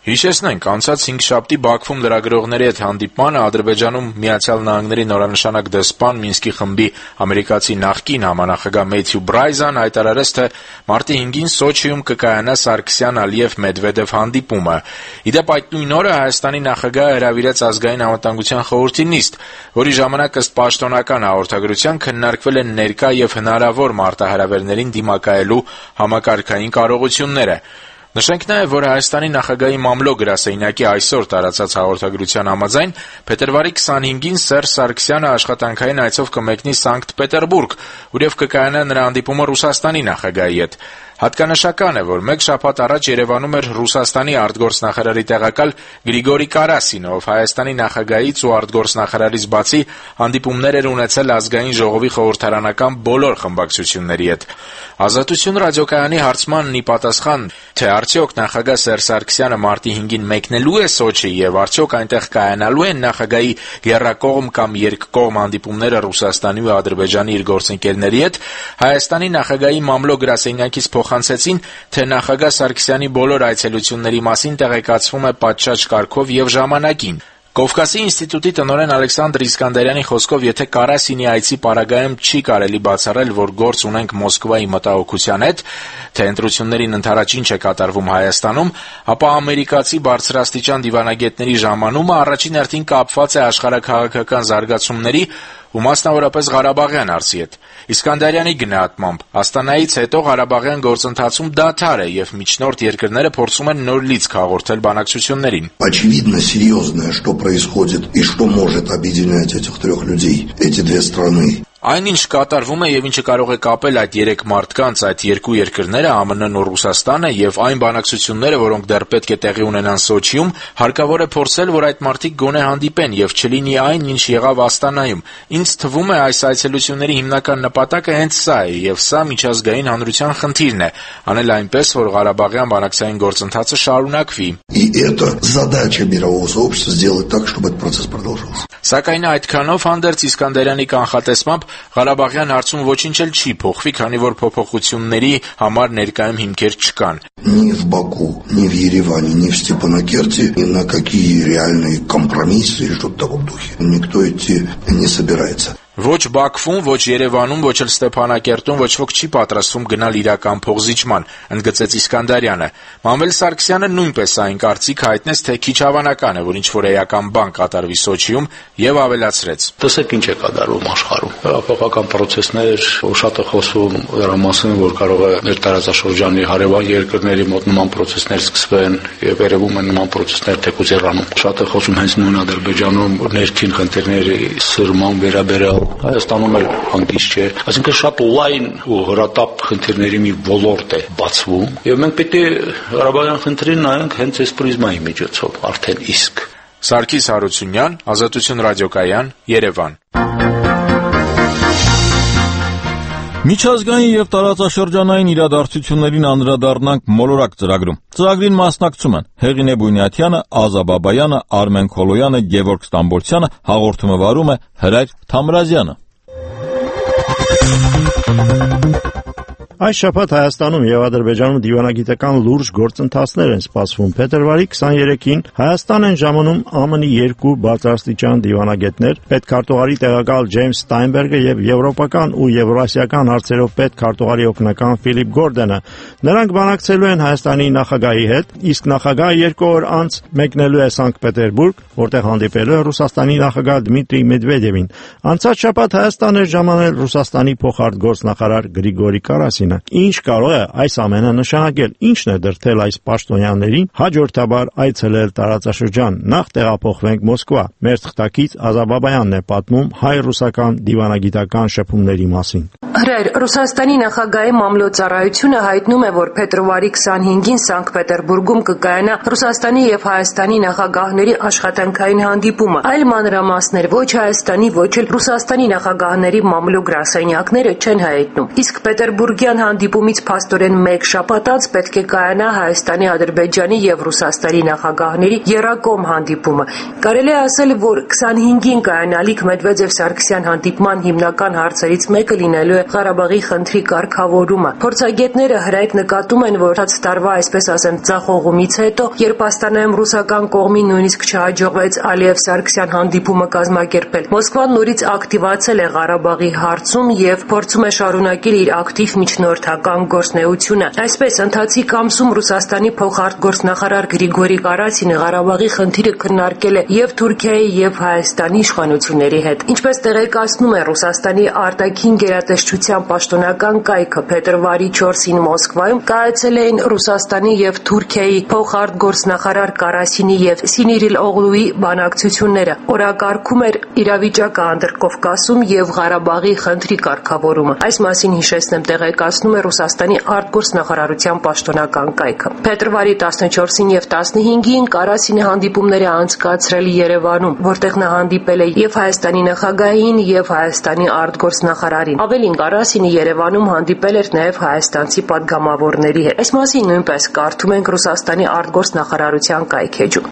S21: Հիշեցնենք, անցած հինգշաբթի Բաքվում լրագրողների հետ հանդիպմանը Ադրբեջանում Միացյալ Նահանգների նորանշանակ դեսպան Մինսկի խմբի ամերիկացի նախկին համանախագահ Մեթյու Բրայզան հայտարարեց, թե մարտի հինգին Սոչիում կկայանա Սարգսյան-Ալիև-Մեդվեդև հանդիպումը։ Իդեպ այդ նույն օրը Հայաստանի նախագահը հրավիրեց Ազգային անվտանգության խորհրդի նիստ, որի ժամանակ ըստ պաշտոնական հաղորդագրության քննարկվել են ներկա եւ հնարավոր մարտահրավերներին դիմակայելու համակարգային կարողությունները։ Նշենք նաև, որ Հայաստանի նախագահի մամլո գրասենյակի այսօր տարածած հաղորդագրության համաձայն փետրվարի քսանհինգին Սերժ Սարգսյանը աշխատանքային այցով կմեկնի Սանկտ Պետերբուրգ, որև կկայանա նրա հանդիպումը Ռուսաստանի նախագահի հետ։ Հատկանշական է, որ մեկ շաբաթ առաջ Երևանում էր Ռուսաստանի արտգործնախարարի տեղակալ Գրիգորի Կարասինը, ով Հայաստանի նախագահից ու արտգործնախարարից բացի հանդիպումներ էր ունեցել Ազգային ժողովի խորհրդարանական բոլոր խմբակցությունների հետ։ Ազատություն ռադիոկայանի հարցմանն ի պատասխան, թե արդյոք նախագահ Սերժ Սարգսյանը մարտի հինգին մեկնելու է Սոչի եւ արդյոք այնտեղ կայանալու են նախագահի եռակողմ կամ երկկողմ հանդիպումները Ռուսաստանի ու Ադրբեջանի իր գործընկերների հետ, Հայաստանի նախագահի մամլո գրասենյակից փոխանցեցին, թե նախագահ Սարգսյանի բոլոր այցելությունների մասին տեղեկացվում է պատշաճ կարգով եւ ժամանակին։ Կովկասի ինստիտուտի տնօրեն Ալեքսանդր Իսկանդարյանի խոսքով, եթե Կարասինի այցի պարագայում չի կարելի բացառել, որ գործ ունենք Մոսկվայի մտահոգության հետ, թե ընտրություններին ընդառաջ ինչ է կատարվում Հայաստանում, ապա ամերիկացի բարձրաստիճան դիվանագետների ժամանումը առաջին հերթին կապված է աշխարհաքաղաքական զարգացումների ու մասնավորապես Ղարաբաղյան հարցի հետ։ Իսկանդարյանի գնահատմամբ, Աստանայից հետո Ղարաբաղյան գործընթացում դադար է եւ միջնորդ երկրները փորձում են նոր լիցք հաղորդել բանակցություններին։
S5: Очевидно, серьезное, что происходит и что может объединять этих трех людей, эти две страны.
S21: Այն ինչ կատարվում է եւ ինչը կարող է կապել այդ երեք մարդկանց, այդ երկու երկրները, ԱՄՆ-ն ու Ռուսաստանը եւ այն բանակցությունները, որոնք դեռ պետք է տեղի ունենան Սոչիում, հարկավոր է փորձել, որ այդ մարդիկ գոնե հանդիպեն եւ չլինի այն, ինչ եղավ Աստանայում։ Ինձ թվում է, այս այցելությունների հիմնական напատակը հենց սա է եւ սա միջազգային հանրության խնդիրն է, անել այնպես, որ Ղարաբաղյան բանակցային գործընթացը շարունակվի։
S5: И это задача мирового сообщества сделать так, чтобы этот процесс продолжался.
S21: Սակայն այդքանով հանդերձ Իսկանդարյանի կանխատեսմամբ Ղարաբաղյան հարցում ոչինչ էլ չի փոխվի, քանի որ փոփոխությունների համար ներկայում հիմքեր չկան։
S5: Ни в Баку, ни в Ереване, ни в Степанакерте ни на какие реальные компромиссы или что-то в таком духе никто идти не собирается.
S21: Ոչ Բաքվում, ոչ Երևանում, ոչ էլ Ստեփանակերտում ոչ ոք չի պատրաստվում գնալ իրական փոխզիջման, ընդգծեց Իսկանդարյանը։ Մանվել Սարգսյանը նույնպես այն կարծիք հայտնեց, թե քիչ հավանական է, որ ինչ-որ էական բան կատարվի Սոչիում եւ ավելացրեց.
S22: Տեսեք ինչ է կատարվում աշխարհում։ Հեղափոխական process-ներ, շատ է խոսվում դրա մասին, որ կարող է մեր տարածաշրջանի հարևան երկրների մոտ նման process-ներ սկսվեն եւ երևում են նման process-ներ թեկուզ Իրանում։ Շատ է խոսում հենց նույն Ադրբեջանում ներքին խնդիրների սրման վերաբերյալ Հայաստանում էլ հանգիստ չէ, այսինքն շատ լայն ու հրատապ խնդիրների մի ոլորտ է բացվում եւ մենք պետք է Ղարաբաղյան խնդրին նայենք հենց այս պրիզմայի միջոցով արդեն իսկ։
S21: Սարգիս Հարությունյան, Ազատություն ռադիոկայան, Երևան։
S1: Միջազգային եւ տարածաշրջանային իրադարձություններին անդրադառնանք մոլորակ ծրագրում։ Ծրագրին մասնակցում են Հեղինե Բույնյաթյանը, Ազա Բաբայանը, Արմեն Քոլոյանը, Գևորգ Ստամբոլցյանը, հաղորդումը վարում է Հրայր Թամրազյանը։
S23: Այս շաբաթ Հայաստանում եւ Ադրբեջանում դիվանագիտական լուրջ գործընթացներ են սպասվում։ Փետրվարի քսաներեքին Հայաստան են ժամանում ԱՄՆ-ի երկու բարձրաստիճան դիվանագետներ, պետքարտուղարի տեղակալ Ջեյմս Ստայնբերգը եւ եվրոպական ու եվրասիական հարցերով պետքարտուղարի օգնական Ֆիլիպ Գորդենը։ Նրանք բանակցելու են Հայաստանի նախագահի հետ, իսկ նախագահը երկու օր անց մեկնելու է Սանկտ Պետերբուրգ, որտեղ հանդիպելու է Ռուսաստանի նախագահ Դմիտրի Մեդվեդևին։ Անցած շաբաթ Հայաստան էր ժամանել Ռուսաստանի փոխարտգործնախարար Գրիգորի Կարասինը։ Ինչ կարող է այս ամենը նշանակել, ինչն է դրդել այս պաշտոնյաներին հաջորդաբար այցելել տարածաշրջան, նախ տեղափոխվենք Մոսկվա։ Մեր թղթակից Ազա Բաբայանն է պատմում հայ-ռուսական դիվանագիտական շփումների մասին։
S24: Հրայր, Ռուսաստանի նախագահի մամլո ծառայությունը հայտնում է, որ փետրվարի քսանհինգին Սանկտ Պետերբուրգում կկայանա Ռուսաստանի եւ Հայաստանի նախագահների աշխատանքային հանդիպումը։ Այլ մանրամասներ ոչ Հայաստանի, ոչ էլ Ռուսաստանի նախագահների մամլո գրասենյակները չեն հայտնում։ Իսկ Պետերբուրգյան Այսօրյան հանդիպումից փաստորեն մեկ շաբաթ անց պետք է կայանա Հայաստանի, Ադրբեջանի եւ Ռուսաստանի նախագահների եռակողմ հանդիպումը։ Կարելի է ասել, որ քսանհինգին կայանալիք Մեդվեդև-Սարգսյան հանդիպման հիմնական հարցերից մեկը լինելու է Ղարաբաղի խնդրի կարգավորումը։ Փորձագետները հրայք նկատում են, որ հաց տարվա, այսպես ասեմ, ձախողումից հետո, երբ Աստանայում ռուսական կողմին նույնիսկ չհաջողվեց Ալիև-Սարգսյան հանդիպումը կազմակերպել, Մոսկվան նորից ակտիվացել է Ղարաբաղի հարցում եւ փորձում է շարունակել իր ակտիվ միջնորդական գործունեությունը։ Այսպես, ընթացիկ ամսում Ռուսաստանի փոխարտգործնախարար Գրիգորի Կարասինը Ղարաբաղի խնդիրը քննարկել է եւ Թուրքիայի եւ Հայաստանի իշխանությունների հետ։ Ինչպես տեղեկացնում է Ռուսաստանի արտաքին գերատեսչության պաշտոնական կայքը, փետրվարի չորսին Մոսկվայում կայացել էին Ռուսաստանի եւ Թուրքիայի փոխարտգործնախարար Կարասինի եւ Սինիրիլ Օղլուի բանակցությունները։ Օրակարգում էր իրավիճակը Անդրկովկասում եւ Ղարաբաղի խնդրի կարգավորումը։ Այս մասին հիշեցնեմ, տեղեկացնում է Ռուսաստանի արտգործնախարարության պաշտոնական կայքը։ Փետրվարի տասնչորսին եւ տասնհինգին Կարասինը հանդիպումներ է անցկացրել Երևանում, որտեղ նա հանդիպել է եւ Հայաստանի նախագահին եւ Հայաստանի արտգործնախարարին։ Ավելին, Կարասինը Երևանում հանդիպել էր նաեւ հայաստանցի պատգամավորների հետ։ Այս մասին նույնպես կարդում ենք Ռուսաստանի արտգործնախարարության կայքեջում։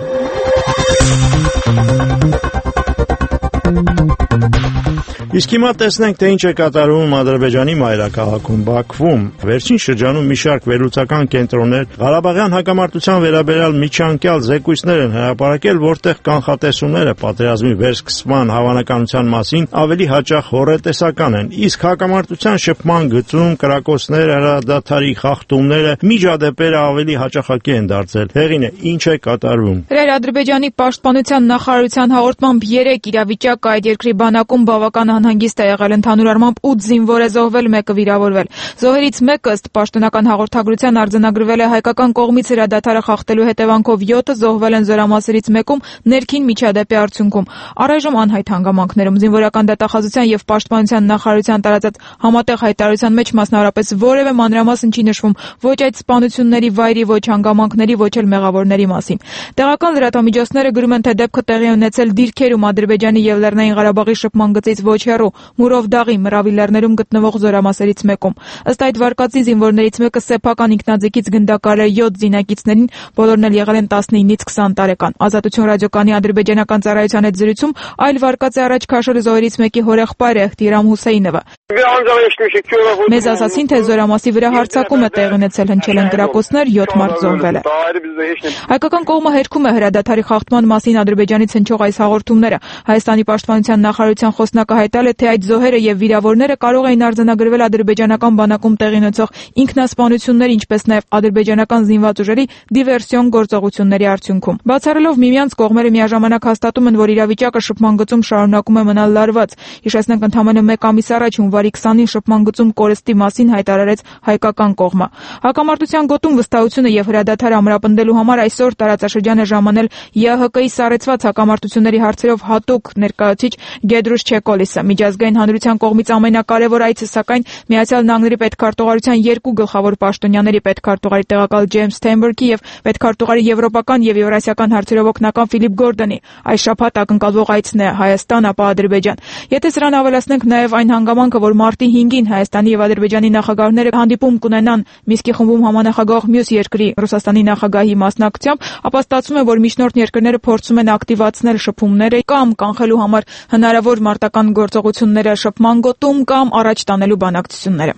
S23: Իսկ հիմա տեսնենք, թե ինչ է կատարվում Ադրբեջանի մայրաքաղաքում Բաքվում։ Վերջին շրջանում մի շարք վերլուծական կենտրոններ Ղարաբաղյան հակամարտության վերաբերյալ միջանկյալ զեկույցներ են հրապարակել, որտեղ կանխատեսումները պատերազմի վերսկսման հավանականության մասին ավելի հաճախ հոռետեսական են, իսկ հակամարտության շփման գծում կրակոցները, հրադադարի խախտումները, միջադեպերը ավելի հաճախակի են դարձել։ Հեղինե, ինչ է կատարվում։
S2: Հրեր Ադրբեջանի պաշտպանության նախարարության հաղորդմամբ երեք իրավիճակը այդ երկրի բանակում բավական անհանգիստ է եղել, ընդհանուր առմամբ ութ զինվոր է զոհվել, մեկը վիրավորվել։ Զոհերից մեկը ըստ պաշտոնական հաղորդագրության արձանագրվել է հայկական կողմից հրադադարը խախտելու հետևանքով, յոթը զոհվել են զորամասերից մեկում ներքին միջադեպի արդյունքում։ Առայժմ անհայտ հանգամանքներում զինվորական դատախազության եւ պաշտպանության նախարարության տարածած համատեղ հայտարարության մեջ մասնավորապես որևէ մանրամասն չի նշվում ոչ այդ սպանությունների վայրի, ոչ հանգամանքների, ոչ էլ մեղավորների մասին։ Տեղական լրատվամիջոցները գրում են, թե դեպքը տեղի ունեցել դիրքերում Ադրբեջանի եւ Լեռնային Ղարաբաղի շփման գծից ոչ հեռու Մուրովդաղի Մռավի լեռներում գտնվող զորամասերից մեկում։ Ըստ այդ վարկածի զինվորներից մեկը սեփական ինքնաձիգից գնդակարել է յոթ զինակիցներին, բոլորն էլ եղել են տասնինից քսան տարեկան։ Ազատություն ռադիոկայանի ադրբեջանական ծառայության հետ զրույցում այլ վարկածի առաջ քաշել զոհերից մեկի հորեղբայրը Էհտիրամ Հուսեյնովը։ Մեզ ասացին, թե զորամասի վրա հարձակում է տեղի ունեցել, հնչել են կրակոցներ, յոթ մարդ զոհվել է։ Հայկական կողմը հերքում է հրադադարի խախտման մասին Ադրբեջանից հնչող այս հաղորդումները։ Հայաստանի պաշտպանության նախարարության խոսնակը հայտարարել է, թե այդ զոհերը եւ վիրավորները կարող էին արձանագրվել ադրբեջանական բանակում տեղի ունեցող ինքնասպանությունների, ինչպես նաեւ ադրբեջանական զինված ուժերի դիվերսիոն գործողությունների արդյունքում։ Բացառելով միմյանց, կողմերը միաժամանակ հաստատում են, որ իրավիճակը շփման գծում շարունակում է մնալ լարված։ Հիշեցնենք, ընդամենը մեկ ամիս առաջ հունվարի քսանին շփման գծում կորստի մասին հայտարարեց հայկական կողմը։ Հակամարտության գոտում վստահությունը եւ հրադադարը ամրապնդելու համար այսօր տարածաշրջան է ժամանել ԵՀԿ-ի սառեցված հակամարտությունների հարցերով հատուկ ներկայացուցիչ Գեդրուշ Չեկոլիսը։ Միջազգային հանրության կողմից ամենակարևոր այցը, սակայն Միացյալ Նահանգների պետքարտուղարության երկու գլխավոր պաշտոնյաների պետքարտուղարի տեղակալ Ջեյմս Թեմբերգի եւ պետքարտուղարի եվրոպական եւ եվրասիական հարցերով օգնական Ֆիլիպ Գորդոնի այս շաբաթ ակնկալվող այցն է Հայաստան, ապա Ադրբեջան։ Եթե սրան ավելացնենք նաեւ այն հանգամանքը, որ մարտի հինգին Հայաստանի եւ Ադրբեջանի նախագահները հանդիպում կունենան Միսկի խմբում համանախագահող մյուս երկրի Ռուսաստանի նախագահի մասնակցությամբ, ապա ստացվում է, որ միջնորդ երկրները փորձում են ակտիվացնել շփումները կամ կանխելու համար հնարավոր մարտական գործողությունները շփման գոտում կամ առաջ տանելու բանակցությունները։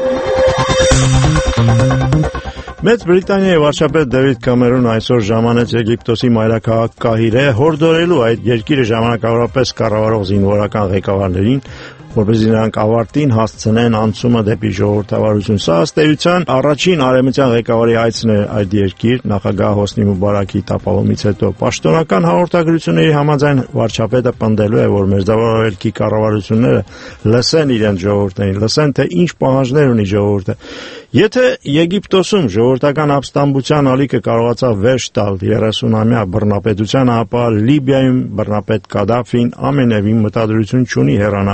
S23: Մեծ Բրիտանիայի վարչապետ Դեվիդ Կամերոնը այսօր ժամանեց Եգիպտոսի մայրաքաղաք Կահիրե հորդորելու այդ երկիրը ժամանակավորապես կառավարող զինվորական ղեկավարներին, որպեսզի նրանք ավարտին հասցնեն անցումը դեպի ժողովրդավարություն։ Սա ըստ էության առաջին արևմտյան ղեկավարի այցն է այդ երկիր նախագահ Հոսնի Մուբարակի տապալումից հետո։ Պաշտոնական հաղորդագրությունների համաձայն վարչապետը պնդելու է, որ Մերձավոր Արևելքի կառավարությունները լսեն իրենց ժողովուրդներին, լսեն, թե ինչ պահանջներ ունի ժողովուրդը։ Եթե Եգիպտոսում ժողովրդական ապստամբության ալիքը կարողացավ վերջ տալ երեսունամյա բռնապետությանը, ապա Լիբիայում բռնապետ Կադաֆին ամենևին մտադրություն չունի հեռանալու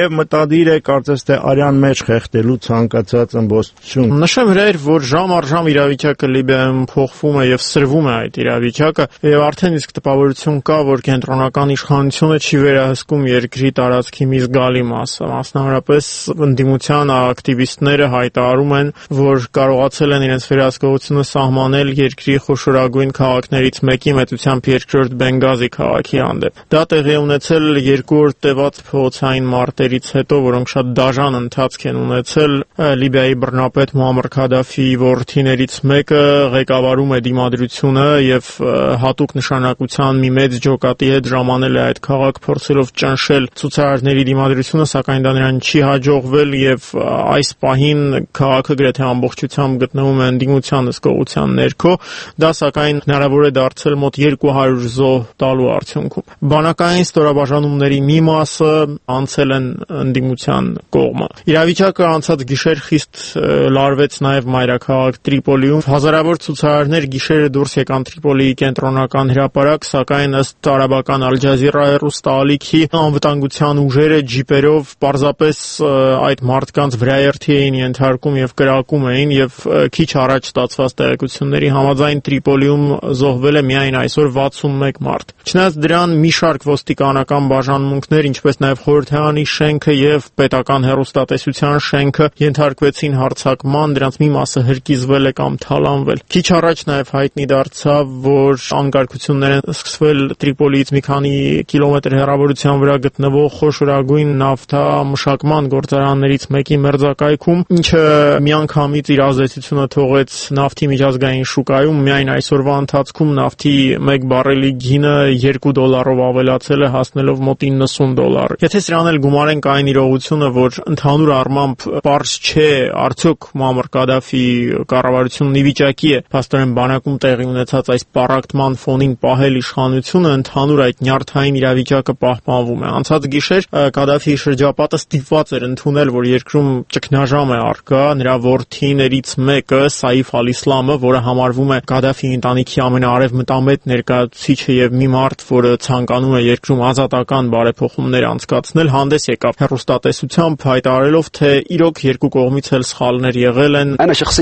S23: եւ մտադիր է կարծես թե արյան մեջ խեղդելու ցանկացած ըմբոստություն։
S4: Նշեմ հրայր, որ ժամ առ ժամ իրավիճակը Լիբիայում փոխվում է եւ սրվում է այդ իրավիճակը եւ արդեն իսկ տպավորություն կա, որ կենտրոնական իշխանությունը չի վերահսկում երկրի տարածքի մի զգալի մասը։ Մասնավորապես ընդդիմության ակտիվիստները հայտարարում են, որ կարողացել են իրենց վերահսկողությունը սահմանել երկրի խոշորագույն քաղաքներից մեկի մեծությամբ երկրորդ Բենգազի քաղաքի հանդեպ։ Դա տեղի ունեցել երկու օր տևած փողոցային մարտերից հետո, որոնք շատ դաժան ընթացք են ունեցել։ Լիբիայի բռնապետ Մուամմար Քադաֆիի որդիներից մեկը ղեկավարում է դիմադրությունը եւ հատուկ նշանակության մի մեծ ջոկատի հետ ժամանել է այդ քաղաք, փորձելով ճնշել ցուցարարների դիմադրությունը, սակայն դա նրան չի հաջողվել եւ այս պահին քաղաքը գրեթե ամբողջությամբ գտնվում է ընդդիմության հսկողության ներքո։ Դա սակայն հնարավոր է դարձել մոտ երկու հարյուր զոհ տալու արդյունքում։ Բանակային ստորաբաժանումների մի մասը անցել են ընդդիմության կողմը։ Իրավիճակը անցած գիշեր խիստ լարվեց նաեւ մայրաքաղաք Տրիպոլիում։ Հազարավոր ցուցարարներ գիշերը դուրս եկան Տրիպոլիի կենտրոնական հրապարակ, սակայն ըստ արաբական Al Jazeera հեռուստաալիքի անվտանգության ուժերը ջիպերով պարզապես այդ մարդկանց վրաերթի էին ենթարկում եւ կրակում էին եւ քիչ առաջ ստացված տեղեկությունների համաձայն Տրիպոլիում զոհվել է միայն այսօր վաթսունմեկ մարդ։ Չնայած դրան մի շարք ոստիկանական բաժանմունքներ, ինչպես նաեւ խորհրդարանի շենքը եւ պետական հեռուստատեսության շենքը ենթարկվեցին հարձակման, դրանց մի մասը հրկիզվել է կամ թալանվել։ Քիչ առաջ նաեւ հայտնի դարձավ, որ անկարգություններ են սկսվել Տրիպոլիից մի քանի կիլոմետր հեռավորության վրա գտնվող խոշորագույն նավթամշակման գործարաններից մեկի մերձակայքում, ինչը միանգամից իր ազդեցությունը թողեց նավթի միջազգային շուկայում։ Միայն այսօրվա ընթացքում նավթի մեկ բարելի գինը երկու դոլարով ավելացել է, հասնելով մոտ իննսուն դոլար։ Եթե սրան էլ գումարենք այն իրողությունը, որ ընդհանուր առմամբ պարզ չէ արդյոք Մուամմար Քադաֆի կառավարությունն ի վիճակի է փաստորեն բանակում տեղի ունեցած այս պառակտման ֆոնին պահել իշխանությունը, ընդհանուր այդ նյարդային իրավիճակը պահպանվում է։ Անցած գիշեր Քադաֆիի շրջապատը ստիպված էր ընդունել, որ երկրում ճգնաժամ է առկա։ Նրա որդիներից մեկը Սայֆ Ալ-Իսլամը, որը համարվում է Քադաֆիի ընտանիքի ամենաարևմտամետ ներկայացուցիչը եւ մի մարդ, որը ցանկանում է երկրում ազատական բարեփոխումներ անցկացնել, հանդես եկավ հեռուստատեսությամբ հայտարարելով, թե իրոք երկու կողմից էլ սխալներ եղել են։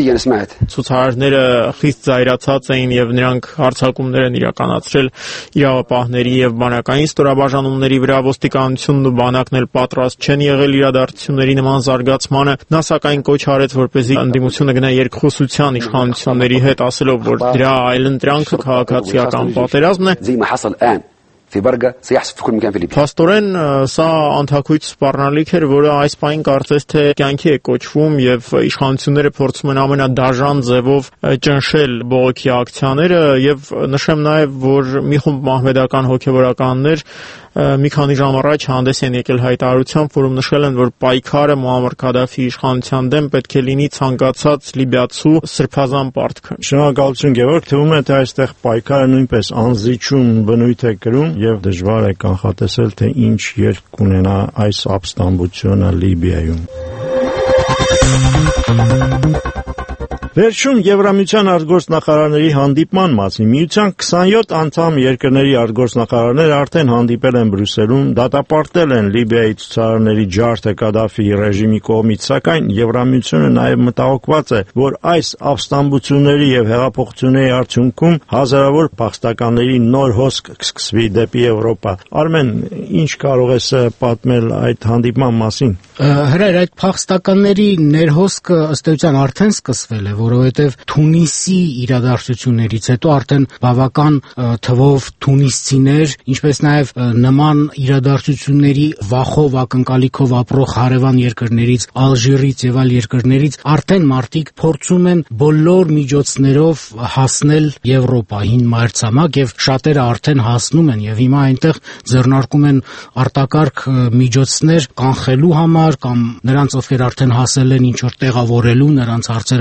S4: Ցուցարարները խիստ զայրացած էին եւ նրանք հարձակումներ են իրականացրել իրավապահների եւ բանակային ստորաբաժանումների վրա։ Ոստիկանությունն ու բանակն էլ պատրաստ չեն եղել իրադարձությունների նման զարգացմանը։ Նա սակայն կոչ արեց, որպեսզի ընդդիմությունը գնա երկխոսության իշխանությունների հետ, ասելով, որ դրա այլընտրանքը քաղաքացիական պատերազմն է։ Փաստորեն սա անթակույց սպառնալիք էր, որը այս պահին կարծես թե կյանքի է կոչվում եւ իշխանությունները փորձում են ամենադաժան ձևով ճնշել բողոքի ակցիաները եւ նշեմ նաեւ, որ մի խումբ մահմեդական հոգեվորականներ մի քանի ժամ առաջ հանդես են եկել հայտարարությամբ, որում նշել են, որ պայքարը Մուամմար Քադաֆիի իշխանության դեմ պետք է լինի ցանկացած լիբիացու սրբազան պարտքը։
S23: Շնորհակալություն Գևորգ, թվում է թե այստեղ պայքարը նույնպես անզիջում բնույթ է կրում եւ դժվար է կանխատեսել, թե ինչ երկ կունենա այս ապստամբությունը Լիբիայում։ Վերջում Եվրամիության արտգործնախարարների հանդիպման մասին միության քսանյոթ անդամ երկրների արտգործնախարարները արդեն հանդիպել են Բրյուսելում, դատապարտել են Լիբիայի ցուցարարների ջարդը Կադաֆիի ռեժիմի կողմից, սակայն Եվրամիությունը նաև մտահոգված է, որ այս ապստամբությունների եւ հեղափոխությունների արդյունքում հազարավոր փախստականների նոր հոսք կսկսվի դեպի Եվրոպա։ Արմեն, ինչ կարող ես պատմել այդ հանդիպման մասին։
S6: Հրայր, այդ փախստականների ներհոսքը ըստ էության արդեն սկսվել է, որովհետև Թունիսի իրադարձություններից հետո արդեն բավական թվով թունիսցիներ, ինչպես նաև նման իրադարձությունների վախով, ակնկալիքով ապրող հարևան երկրներից, Ալժիրից եւ այլ երկրներից արդեն մարդիկ փորձում են բոլոր միջոցներով հասնել Եվրոպա, հին մայրցամաք, եւ շատերը արդեն հասնում են եւ հիմա այնտեղ ձեռնարկում են արտակարգ միջոցներ կանխելու համար կամ նրանց, ովքեր արդեն հասել են, ինչ որ տեղավորելու, նրանց հարցերը լուծելու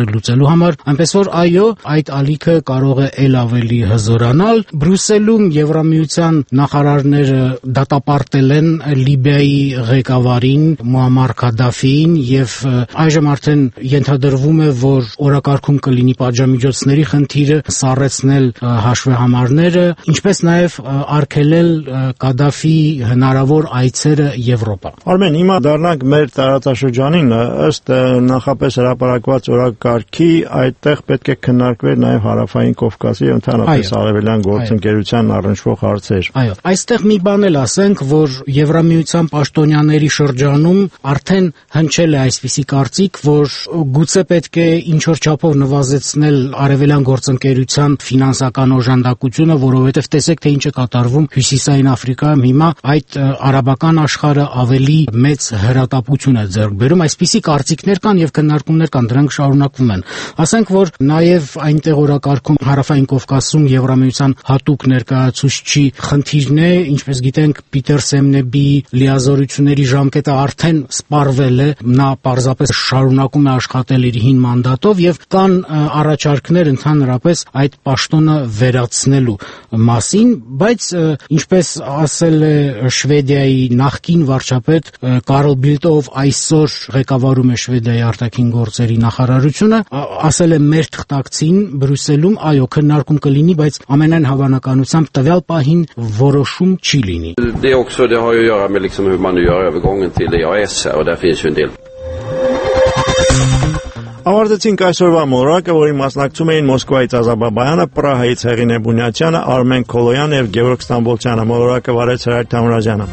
S6: համար, այնպես որ այո, այդ ալիքը կարող է ել ավելի հզորանալ։ Բրյուսելում Եվրամիության նախարարները դատապարտել են Լիբիայի ղեկավարին Մուամմար Քադաֆիին եւ այժմ արդեն ենթադրվում է, որ օրակարգում կլինի պատժամիջոցների խնդիրը, սառեցնել հաշվեհամարները, ինչպես նաեւ արգելել Քադաֆիի հնարավոր այցերը Եվրոպա։
S23: Արմեն, հիմա դառնանք մեր տարածաշրջանին, ըստ նախապես հրապարակված օրակարգի, այդտեղ պետք է քննարկվեր նաև Հարավային Կովկասի ընդհանրապես արևելյան գործընկերության առնչվող հարցեր։
S6: Այո, այստեղ մի բան էլ ասենք, որ Եվրամիության պաշտոնյաների շրջանում արդեն հնչել է այսպիսի կարծիք, որ գուցե պետք է ինչ-որ չափով նվազեցնել արևելյան գործընկերության ֆինանսական օժանդակությունը, որովհետև տեսեք, թե ինչ է կատարվում Հյուսիսային Աֆրիկայում հիմա այդ արաբական աշխարհը ավելի մեծ հրատապություն է ձեռք բերում, այսպիսի կարծիքներ կան եւ քննարկումներ կան, դրանք շարունակվում են։ Ասենք, որ նաեւ այնտեղ օրակարգում Հարավային Կովկասում Եվրամիության հատուկ ներկայացուցչի խնդիրն է, ինչպես գիտենք, Պիտեր Սեմնեբի լիազորությունների ժամկետը արդեն սպառվել է, նա պարզապես շարունակում է աշխատել իր հին մանդատով եւ կան առաջարկներ ընդհանրապես այդ պաշտոնը վերացնելու մասին, բայց ինչպես ասել է Շվեդիայի նախկին վարչապետ Կարլ Բիլդը, ով այսօր ղեկավարում է Շվեդիայի արտաքին գործերի նախարարությունը, ասել է մեր թղթակցին Բրյուսելում, այո, քննարկում կլինի, բայց ամենայն հավանականությամբ տվյալ պահին որոշում չի լինի։
S7: Det också det har ju att göra med liksom hur man nu gör övergången till E A S och där finns ju en del.
S23: Ավարտեցինք այսօրվա մոլորակը, որի մասնակցում էին Մոսկվայից Ազա Բաբայանը, Պրահայից Հեղինե Բունյացյանը, Արմեն Քոլոյանը եւ Գևորգ Ստամբոլցյանը։ Մոլորակը վարեց Հրայր Թամրազյանը։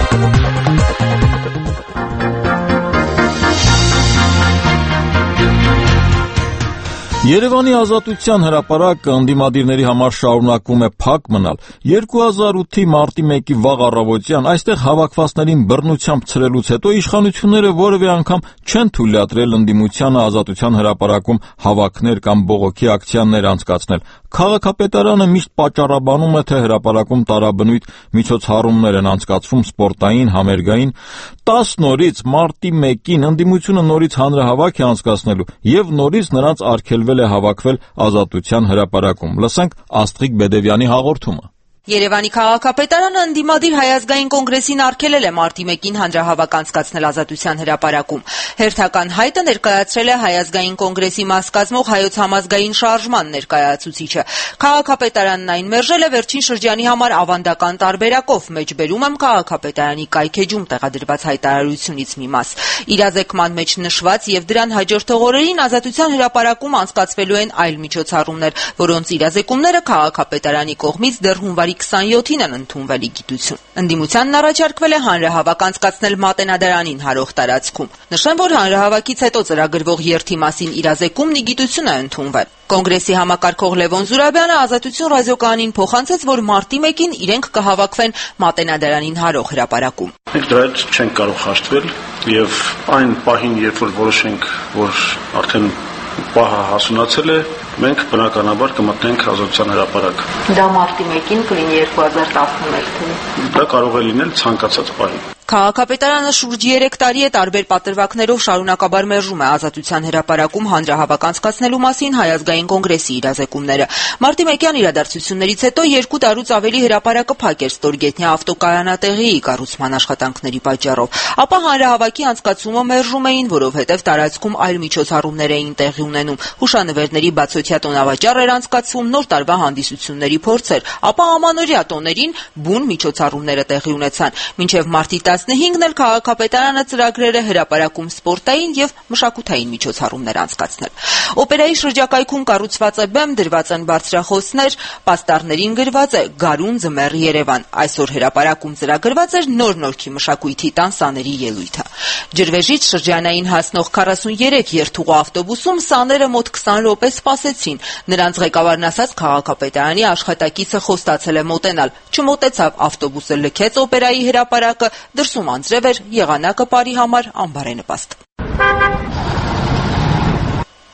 S1: Երևանի ազատության հրապարակը ընդդիմադիրների համար շարունակվում է փակ մնալ։ երկու հազար ութի մարտի մեկի վաղ առավոտյան այստեղ հավաքվածներին բռնությամբ ցրելուց հետո իշխանությունները որևէ անգամ չեն թույլատրել ընդդիմությանը ազատության հրապարակում հավաքներ կամ բողոքի ակցիաներ անցկացնել։ Քաղաքապետարանը միշտ պատճառաբանում է, թե հրապարակում տարաբնույթ միջոցառումներ են անցկացվում սպորտային, համերգային։ տասը նորից մարտի մեկին ընդդիմությունը նորից հանրահավաք է անցկացնելու եւ նորից նրանց արգելվել է հավաքվել ազատության հրապարակում։ Լսենք Աստղիկ Բեդևյանի հաղորդումը։
S9: Երևանի քաղաքապետարանը ընդդիմադիր հայազգային կոնգրեսին արգելել է մարտի մեկին հանրահավաք անցկացնել ազատության հրապարակում։ Հերթական հայտը ներկայացրել է հայազգային կոնգրեսի մաս կազմող հայոց համազգային շարժման ներկայացուցիչը։ Քաղաքապետարանն այն մերժել է վերջին շրջանի համար ավանդական տարբերակով, մեջբերում եմ քաղաքապետարանի կայքեջում տեղադրված հայտարարությունից մի մաս։ Իրազեկման մեջ նշված եւ դրան հաջորդող օրերին ազատության հրապարակում անցկացվելու են այլ միջոցառումներ, որոնց իրազեկումները քաղաքապետարանի կողմից դեռ հունվարի քսանյոթին են ընդունվել ի գիտություն։ Ընդդիմությանն առաջարկվել է հանրահավաք անցկացնել Մատենադարանին հարող տարածքում։ Նշեմ, որ հանրահավաքից հետո ծրագրվող երթի մասին իրազեկումն ի գիտություն է ընդունվել։ Կոնգրեսի համակարգող Լևոն Զուրաբյանը Ազատություն ռադիոկայանին փոխանցեց, որ մարտի մեկին իրենք կհավաքվեն Մատենադարանին հարող հրապարակում։
S22: Մենք դրա հետ չենք կարող հաշտվել եւ այն պահին, երբ որ որոշենք, որ արդեն պահը հասունացել է, մենք բնականաբար կմտնենք ազատության հրապարակ։
S9: Դա մարտի մեկին կլինի երկու հազար տասնմեկ թվականին։
S22: Դա կարող է լինել ցանկացած պահի։
S9: Քաղաքապետարանը շուրջ երեք տարի է տարբեր պատրվակներով շարունակաբար մերժում է ազատության հրապարակում հանրահավաք անցկացնելու մասին հայազգային կոնգրեսի իրազեկումները։ Մարտի մեկյան իրադարձություններից հետո երկու տարուց ավելի հրապարակը փակ էր Ստորգետնյա ավտոկայանատեղիի կառուցման աշխատանքների պատճառով։ Ապա հանրահավաքի անցկացումը մերժում էին, որովհետև տարածքում այլ միջոցառումներ էին տեղի ունենում։ Հուշանվերների բացօթյա տոնավաճառ էր անցկացվում, նոր տարվա հանդիսությունների փորձեր, ապա ամանորյա տոներին բուն միջոցառումները տեղի ունեցան։ Մինչև մարտի տասնհինգն էլ քաղաքապետարանը ծրագրեր է հրապարակում սպորտային եւ մշակութային միջոցառումներ անցկացնել։ Օպերայի շրջակայքում կառուցված է բեմ, դրված են բարձրախոսներ, պաստառներին գրված է «Գարուն ձմեռ Երևան»։ Այսօր հրապարակում ծրագրված էր նոր Նորքի մշակույթի տան սաների ելույթը։ Ջրվեժից շրջանային հասնող քառասուններեք երթուղու ավտոբուսում սաները մոտ քսան րոպե սպասեցին։ Նրանց ղեկավարն ասաց, քաղաքապետարանի աշխատակիցը խոստացել է մոտենալ։ Չմոտեցավ, ավտոբուսը լքեց օպերայի հրապարակը, դրսում անձրև էր, եղանակը բարի համար անբարենպաստ։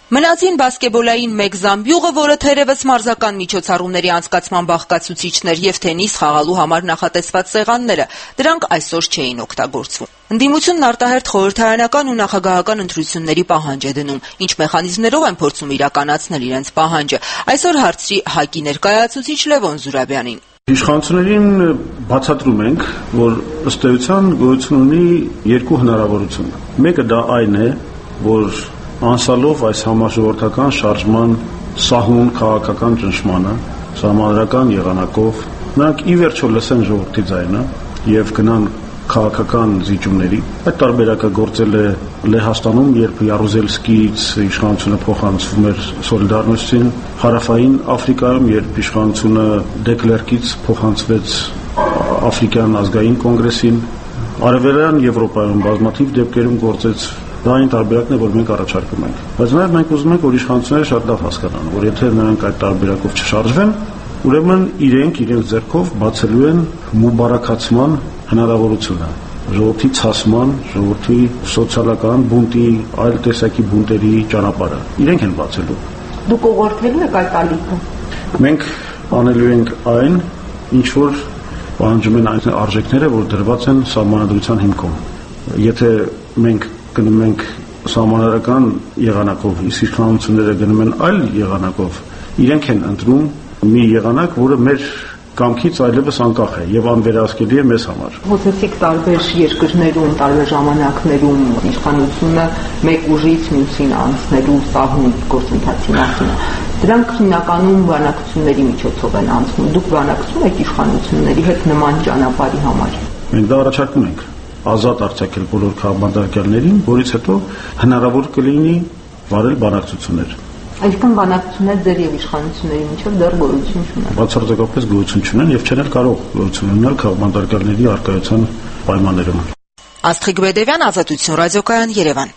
S9: Մնացին բասկետբոլային մեկ զամբյուղը, որը թերևս մարզական միջոցառումների անցկացման բաղկացուցիչներ եւ թենիս խաղալու համար նախատեսված սեղանները, դրանք այսօր չէին օգտագործվում։ Ընդդիմությունն արտահերթ խորհրդարանական ու նախագահական ընտրությունների պահանջ է դնում, ինչ մեխանիզմներով են փորձում իրականացնել իրենց պահանջը։ Այսօր հարցրի ՀԱԿ-ի ներկայացուցիչ Լևոն Զուրաբյանին։
S22: Իշխանություններին բացատրում ենք, որ ըստ էության գոյություն ունի երկու հնարավորություն։ Մեկը դա այն է, որ անցալով այս համաժողովրդական շարժման սահուն քաղաքական ճնշմանը, սահմանադրական եղանակով, նրանք ի վերջո լսեն ժողովրդի ձայնը եւ գնան քաղաքական զիջումների։ Այդ տարբերակը գործել է Լեհաստանում, երբ Յարուզելսկիից իշխանությունը փոխանցվում էր Սոլիդարնոսին, Հարավային Աֆրիկայում, երբ իշխանությունը Դեկլերկից փոխանցվեց Աֆրիկյան ազգային կոնգրեսին, Արևելյան Եվրոպայում բազմաթիվ դեպքերում գործեց։ Դա այն տարբերակն է, որ մենք առաջարկում ենք։ Բայց նաև մենք ուզում ենք, որ իշխանությունները շատ լավ հասկանան, որ եթե նրանք այդ տարբերակով չշարժվեն, ուրեմն իրենք իրենց ձեռքով բացելու են մուբարաքացման հնարավորությունը, ժողովրդի ցասման, ժողովրդի սոցիալական բունտի, այլ տեսակի բունտերի ճանապարհը։ Իրենք են բացելու։
S10: Դուք ուղղորդելու եք այդ ալիքը։
S22: Մենք անելու ենք այն, ինչ որ պահանջում են այն արժեքները, որ դրված են սահմանադրության հիմքում։ Եթե մենք գնում ենք սահմանադրական եղանակով, իսկ իշխանությունները գնում են այլ եղանակով, իրենք են ընտրում մի եղանակ, որը մեր կամքից այլևս անկախ է եւ անվերահսկելի է մեզ համար։
S10: Խոսեցիք տարբեր երկրներում, տարբեր ժամանակներում իշխանությունը մեկ ուժից մյուսին անցնելու սահուն գործընթացի մասին։ Դրանք հիմնականում բանակցությունների միջոցով են անցնում։ Դուք բանակցում եք իշխանությունների հետ նման ճանապարհի համար։
S22: Մենք դա առաջարկում ենք ազատ արձակել բոլոր քաղաքապետարներին, որից հետո հնարավոր կլինի վարել բանակցություններ։
S10: Այսքան բանակցություններ ձեր եւ իշխանությունների միջև դեռ գոյություն չունեն։
S22: Բացարձակապես գոյություն չունեն եւ չեն էլ կարող գոյություն ունենալ քաղաքապետարների արկայության պայմաններում։
S9: Աստղիկ Բեդևյան, Ազատություն ռադիոկայան, Երևան։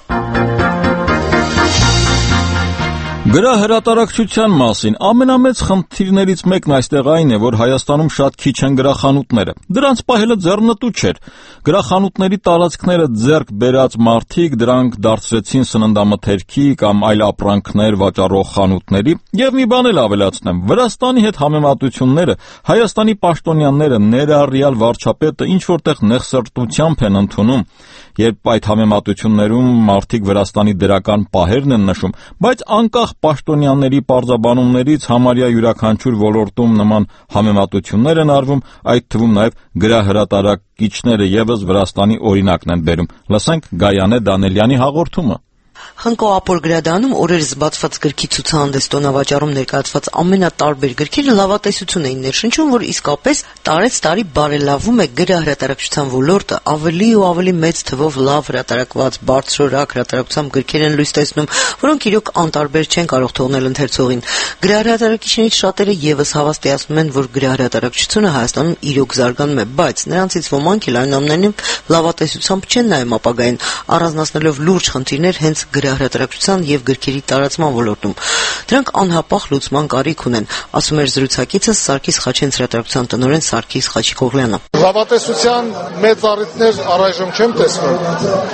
S1: Գրահրատարակչության մասին ամենամեծ խնդիրներից մեկն այստեղ այն է, որ Հայաստանում շատ քիչ են գրախանութները։ Դրանց պահելը ձեռնտու չէր։ Գրախանութների տարածքները ձեռք բերած մարդիկ դրանք դարձրեցին սննդամթերքի կամ այլ ապրանքներ վաճառող խանութների, եւ մի բան էլ ավելացնեմ, Վրաստանի հետ համեմատությունները Հայաստանի պաշտոնյաները ներառյալ վարչապետը ինչ որտեղ նեղսրտությամբ են ընդունում, երբ այդ համեմատություններում մարդիկ Վրաստանի դրական պահերն են նշում, բայց անկախ պաշտոնյաների պարզաբանումներից համարյա յուրաքանչյուր ոլորտում նման համեմատություններ են արվում, այդ թվում նաև գրահրատարակիչները եւս Վրաստանի օրինակն են բերում։ Լսենք Գայանե Դանելյանի հաղորդումը։
S12: Խնկո Ապոր գրադարանում օրերս բացված գրքի ցուցահանդես տոնավաճառում ներկայացված ամենատարբեր գրքերը լավատեսություն էին ներշնչում, որ իսկապես տարեց տարի բարելավում է գրահրատարակչության ոլորտը, ավելի ու ավելի մեծ թվով լավ հրատարակված բարձրորակ հրատարակությամբ գրքեր են լույս տեսնում, որոնք իրոք անտարբեր չեն կարող թողնել ընթերցողին։ Գրահրատարակիչներից շատերը եւս հավաստիացնում են, որ գրահրատարակչությունը Հայաստանում իրոք զարգանում է, բայց նրանցից ոմանք էլ այնուամենայնիվ լավատեսությամբ չեն նայում ապագային, առանձնացնելով լուրջ խնդիրներ հենց գրահրատարակչության եւ գրքերի տարածման ոլորտում։ Դրանք անհապաղ լուծման կարիք ունեն, ասում էր զրուցակիցս Սարգիս Խաչենց հրատարակության տնօրեն Սարգիս Խաչիկողլյանը։
S14: Լավատեսության մեծ առիթներ առայժմ չեմ տեսնում։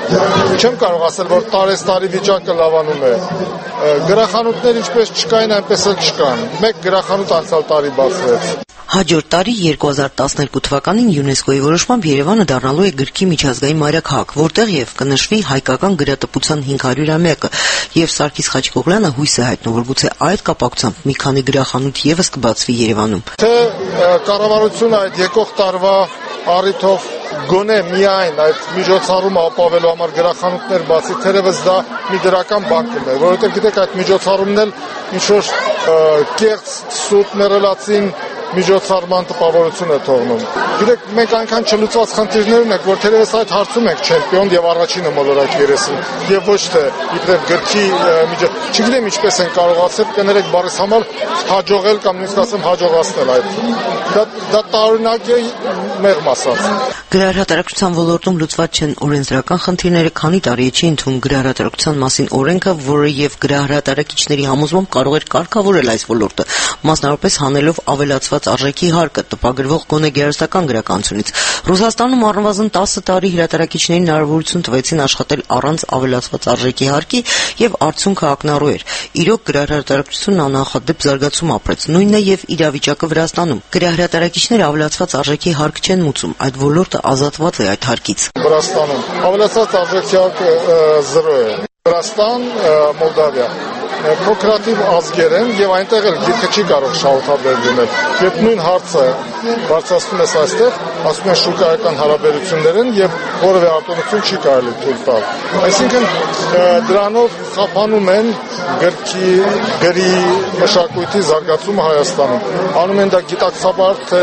S14: Չեմ կարող ասել, որ տարեստարի վիճակը լավանում է։ Գրախանութներ ինչպես չկային, այնպես էլ չկան։ Մեկ գրախանութ անցյալ տարի բացվեց։
S12: Հաջորդ տարի երկու հազար տասներկու թվականին ՅՈՒՆԵՍԿՕ-ի որոշմամբ Երևանը դառնալու է գրքի միջազգային մայրաքաղաք, որտեղ եւ կնշվի հայկական գրատպության հինգ հարյուրամյակը, եւ Սարգիս Խաչիկողլյանը հույս է հայտնում, որ գուցե այդ կապակցությամբ մի քանի գրախանութ եւս կբացվի Երևանում։
S14: Թե կառավարությունը այդ եկող տարվա առիթով գոնե միայն այդ միջոցառումը ապավելու համար գրախանութներ բացի, թերևս դա մի դրական բան կլիներ, որովհետեւ գիտեք այդ միջոցառումն էլ ինչ որ կեղծ սուտ մերելացին միջոցառման տպավորություն է թողնում։ Գիտեք, մենք այնքան չլուծված խնդիրներ ունենք, որ թերևս այդ հարցում ենք չեմպիոն եւ առաջինը մոլորակ երեսին, եւ ոչ թե իբրև գրքի միջոց։ Չգիտեմ ինչպես են կարողացել կներեք բառիս համար հաջողել կամ նույնիսկ ասեմ հաջողացնել այդ։ Դա դա տարօրինակ է մեղմ ասած։
S12: Գրահրատարակչության ոլորտում լուծված չեն օրենսդրական խնդիրները, քանի տարի է չի ընդունում գրահրատարակչության մասին օրենքը, որը եւ գրահրատարակիչների համոզմամբ կարող էր կարգավորել այս ոլորտը։ մասնավորապես հանելով ավելացված արժեքի հարկը տպագրվող գոնե գերստական գրականությունից։ Ռուսաստանում առնվազն տասը տարի հրատարակիչներին հնարավորություն տվեցին աշխատել առանց ավելացված արժեքի հարկի եւ արդյունքը ակնառու էր։ Իրոք գրահրատարակչությունն աննախադեպ զարգացում ապրեց։ Նույնն է եւ իրավիճակը Վրաստանում։ Գրահրատարակիչները ավելացված արժեքի հարկ չեն մուծում, այդ ոլորտը ազատված է այդ հարկից։
S14: Վրաստանում ավելացված արժեքի հարկը զրո է։ Վրաստան, Մոլդավիա փոքրաթիվ ազգեր են եւ այնտեղ էլ գիրքը չի կարող շահութաբեր լինել։ Երբ նույն հարցը բարձրացնում ես այստեղ, ասում են շուկայական հարաբերություններ են եւ որևէ արտոնություն չի կարելի թույլ տալ։ Այսինքն դրանով խափանում են գրքի, գրի մշակույթի զարգացումը Հայաստանում։ Անում են դա գիտակցաբար, թե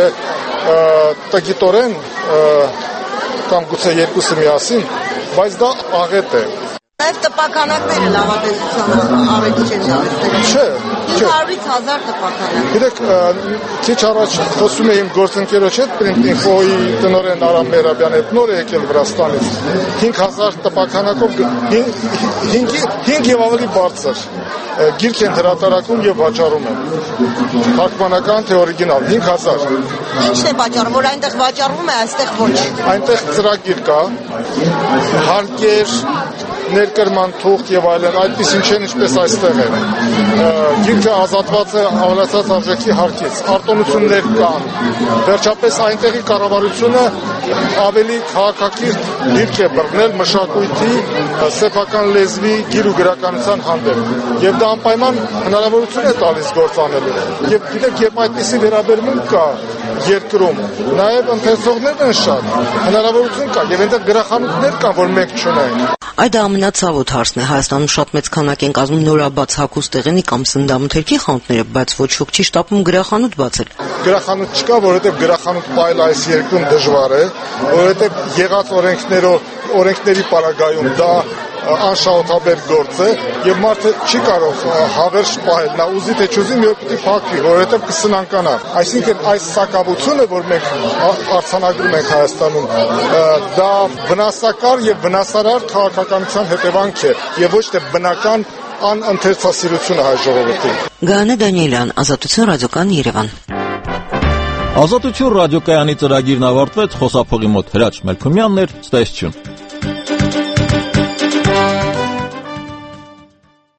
S14: տգիտորեն կամ գուցե երկուսը միասին, բայց դա աղետ է։
S12: Նաև տպաքանակները լավատեսության առիթ չեն շահեցել։
S14: Չէ, չէ։
S12: հինգ հազար տպաքանակ։
S14: Գիտեք, քիչ առաջ խոսում էի իմ գործընկերոջ հետ, Print.info-ի տնօրեն Արամ Մերաբյանի հետ, նոր է եկել Վրաստանից։ հինգ հազար տպաքանակով հինգ եւ ավելի բարձր գիրք են հրատարակում եւ վաճառում են։ Թարգմանական թե օրիգինալ հինգ հազար։
S12: Ինչն է վաճառում, որ այնտեղ վաճառվում է, այստեղ ոչ։
S14: Այնտեղ ծրագիր կա, հարկեր, ներկրման թուղթ եւ այլն, այդպեսին չեն ինչպես այստեղ է։ Գիրքը ազատված է ավելացած արժեքի հարկից, արտոնություններ կան։ Վերջապես այնտեղի կառավարությունը ավելի քաղաքակիրթ դիրք է բռնել մշակույթի, սեփական լեզվի, գիր ու գրականության հանդեպ։ Եվ դա անպայման հնարավորություն է տալիս գործանելու։ Եվ գիտեք, երբ այդպիսի վերաբերմունք կա երկրում, նաև ընթերցողներն են շատ, հնարավորություն կա եւ այնտեղ գրախանութներ կան, որ մենք չունենք։
S12: Այդ ամենացավոտ հարցն է։ Հայաստանում շատ մեծ քանակ են կազմում նորաբաց հագուստեղենի կամ սննդամթերքի խանութները, բայց ոչ ոք չի շտապում գրախանութ բացել։
S14: Գրախանութ չկա, որովհետեւ գրախանութ պայել այս երկրում դժվար է, որովհետեւ եղած օրենքներով օրենքների պարագայում դա անշահութաբեր գործ է եւ մարդը չի կարող հավերժ պահել, նա ուզի թե չուզի մի օր պիտի փակվի, որովհետեւ կսնանկանա։ Այսինքն այս սակավությունը, որ մենք արձանագրում ենք Հայաստանում, դա վնասակար եւ վնասարար քաղաքականության հետևանք է եւ ոչ թե բնական անընթերցասիրությունը հայ ժողովրդի։
S12: Գանե Դանիելյան, Ազատություն ռադիոկայան, Երևան։
S1: Ազատություն ռադիոկայանի ծրագիրն ավարտվեց, խոսափողի մոտ Հրաչ Մելքումյանն էր, ստեսություն։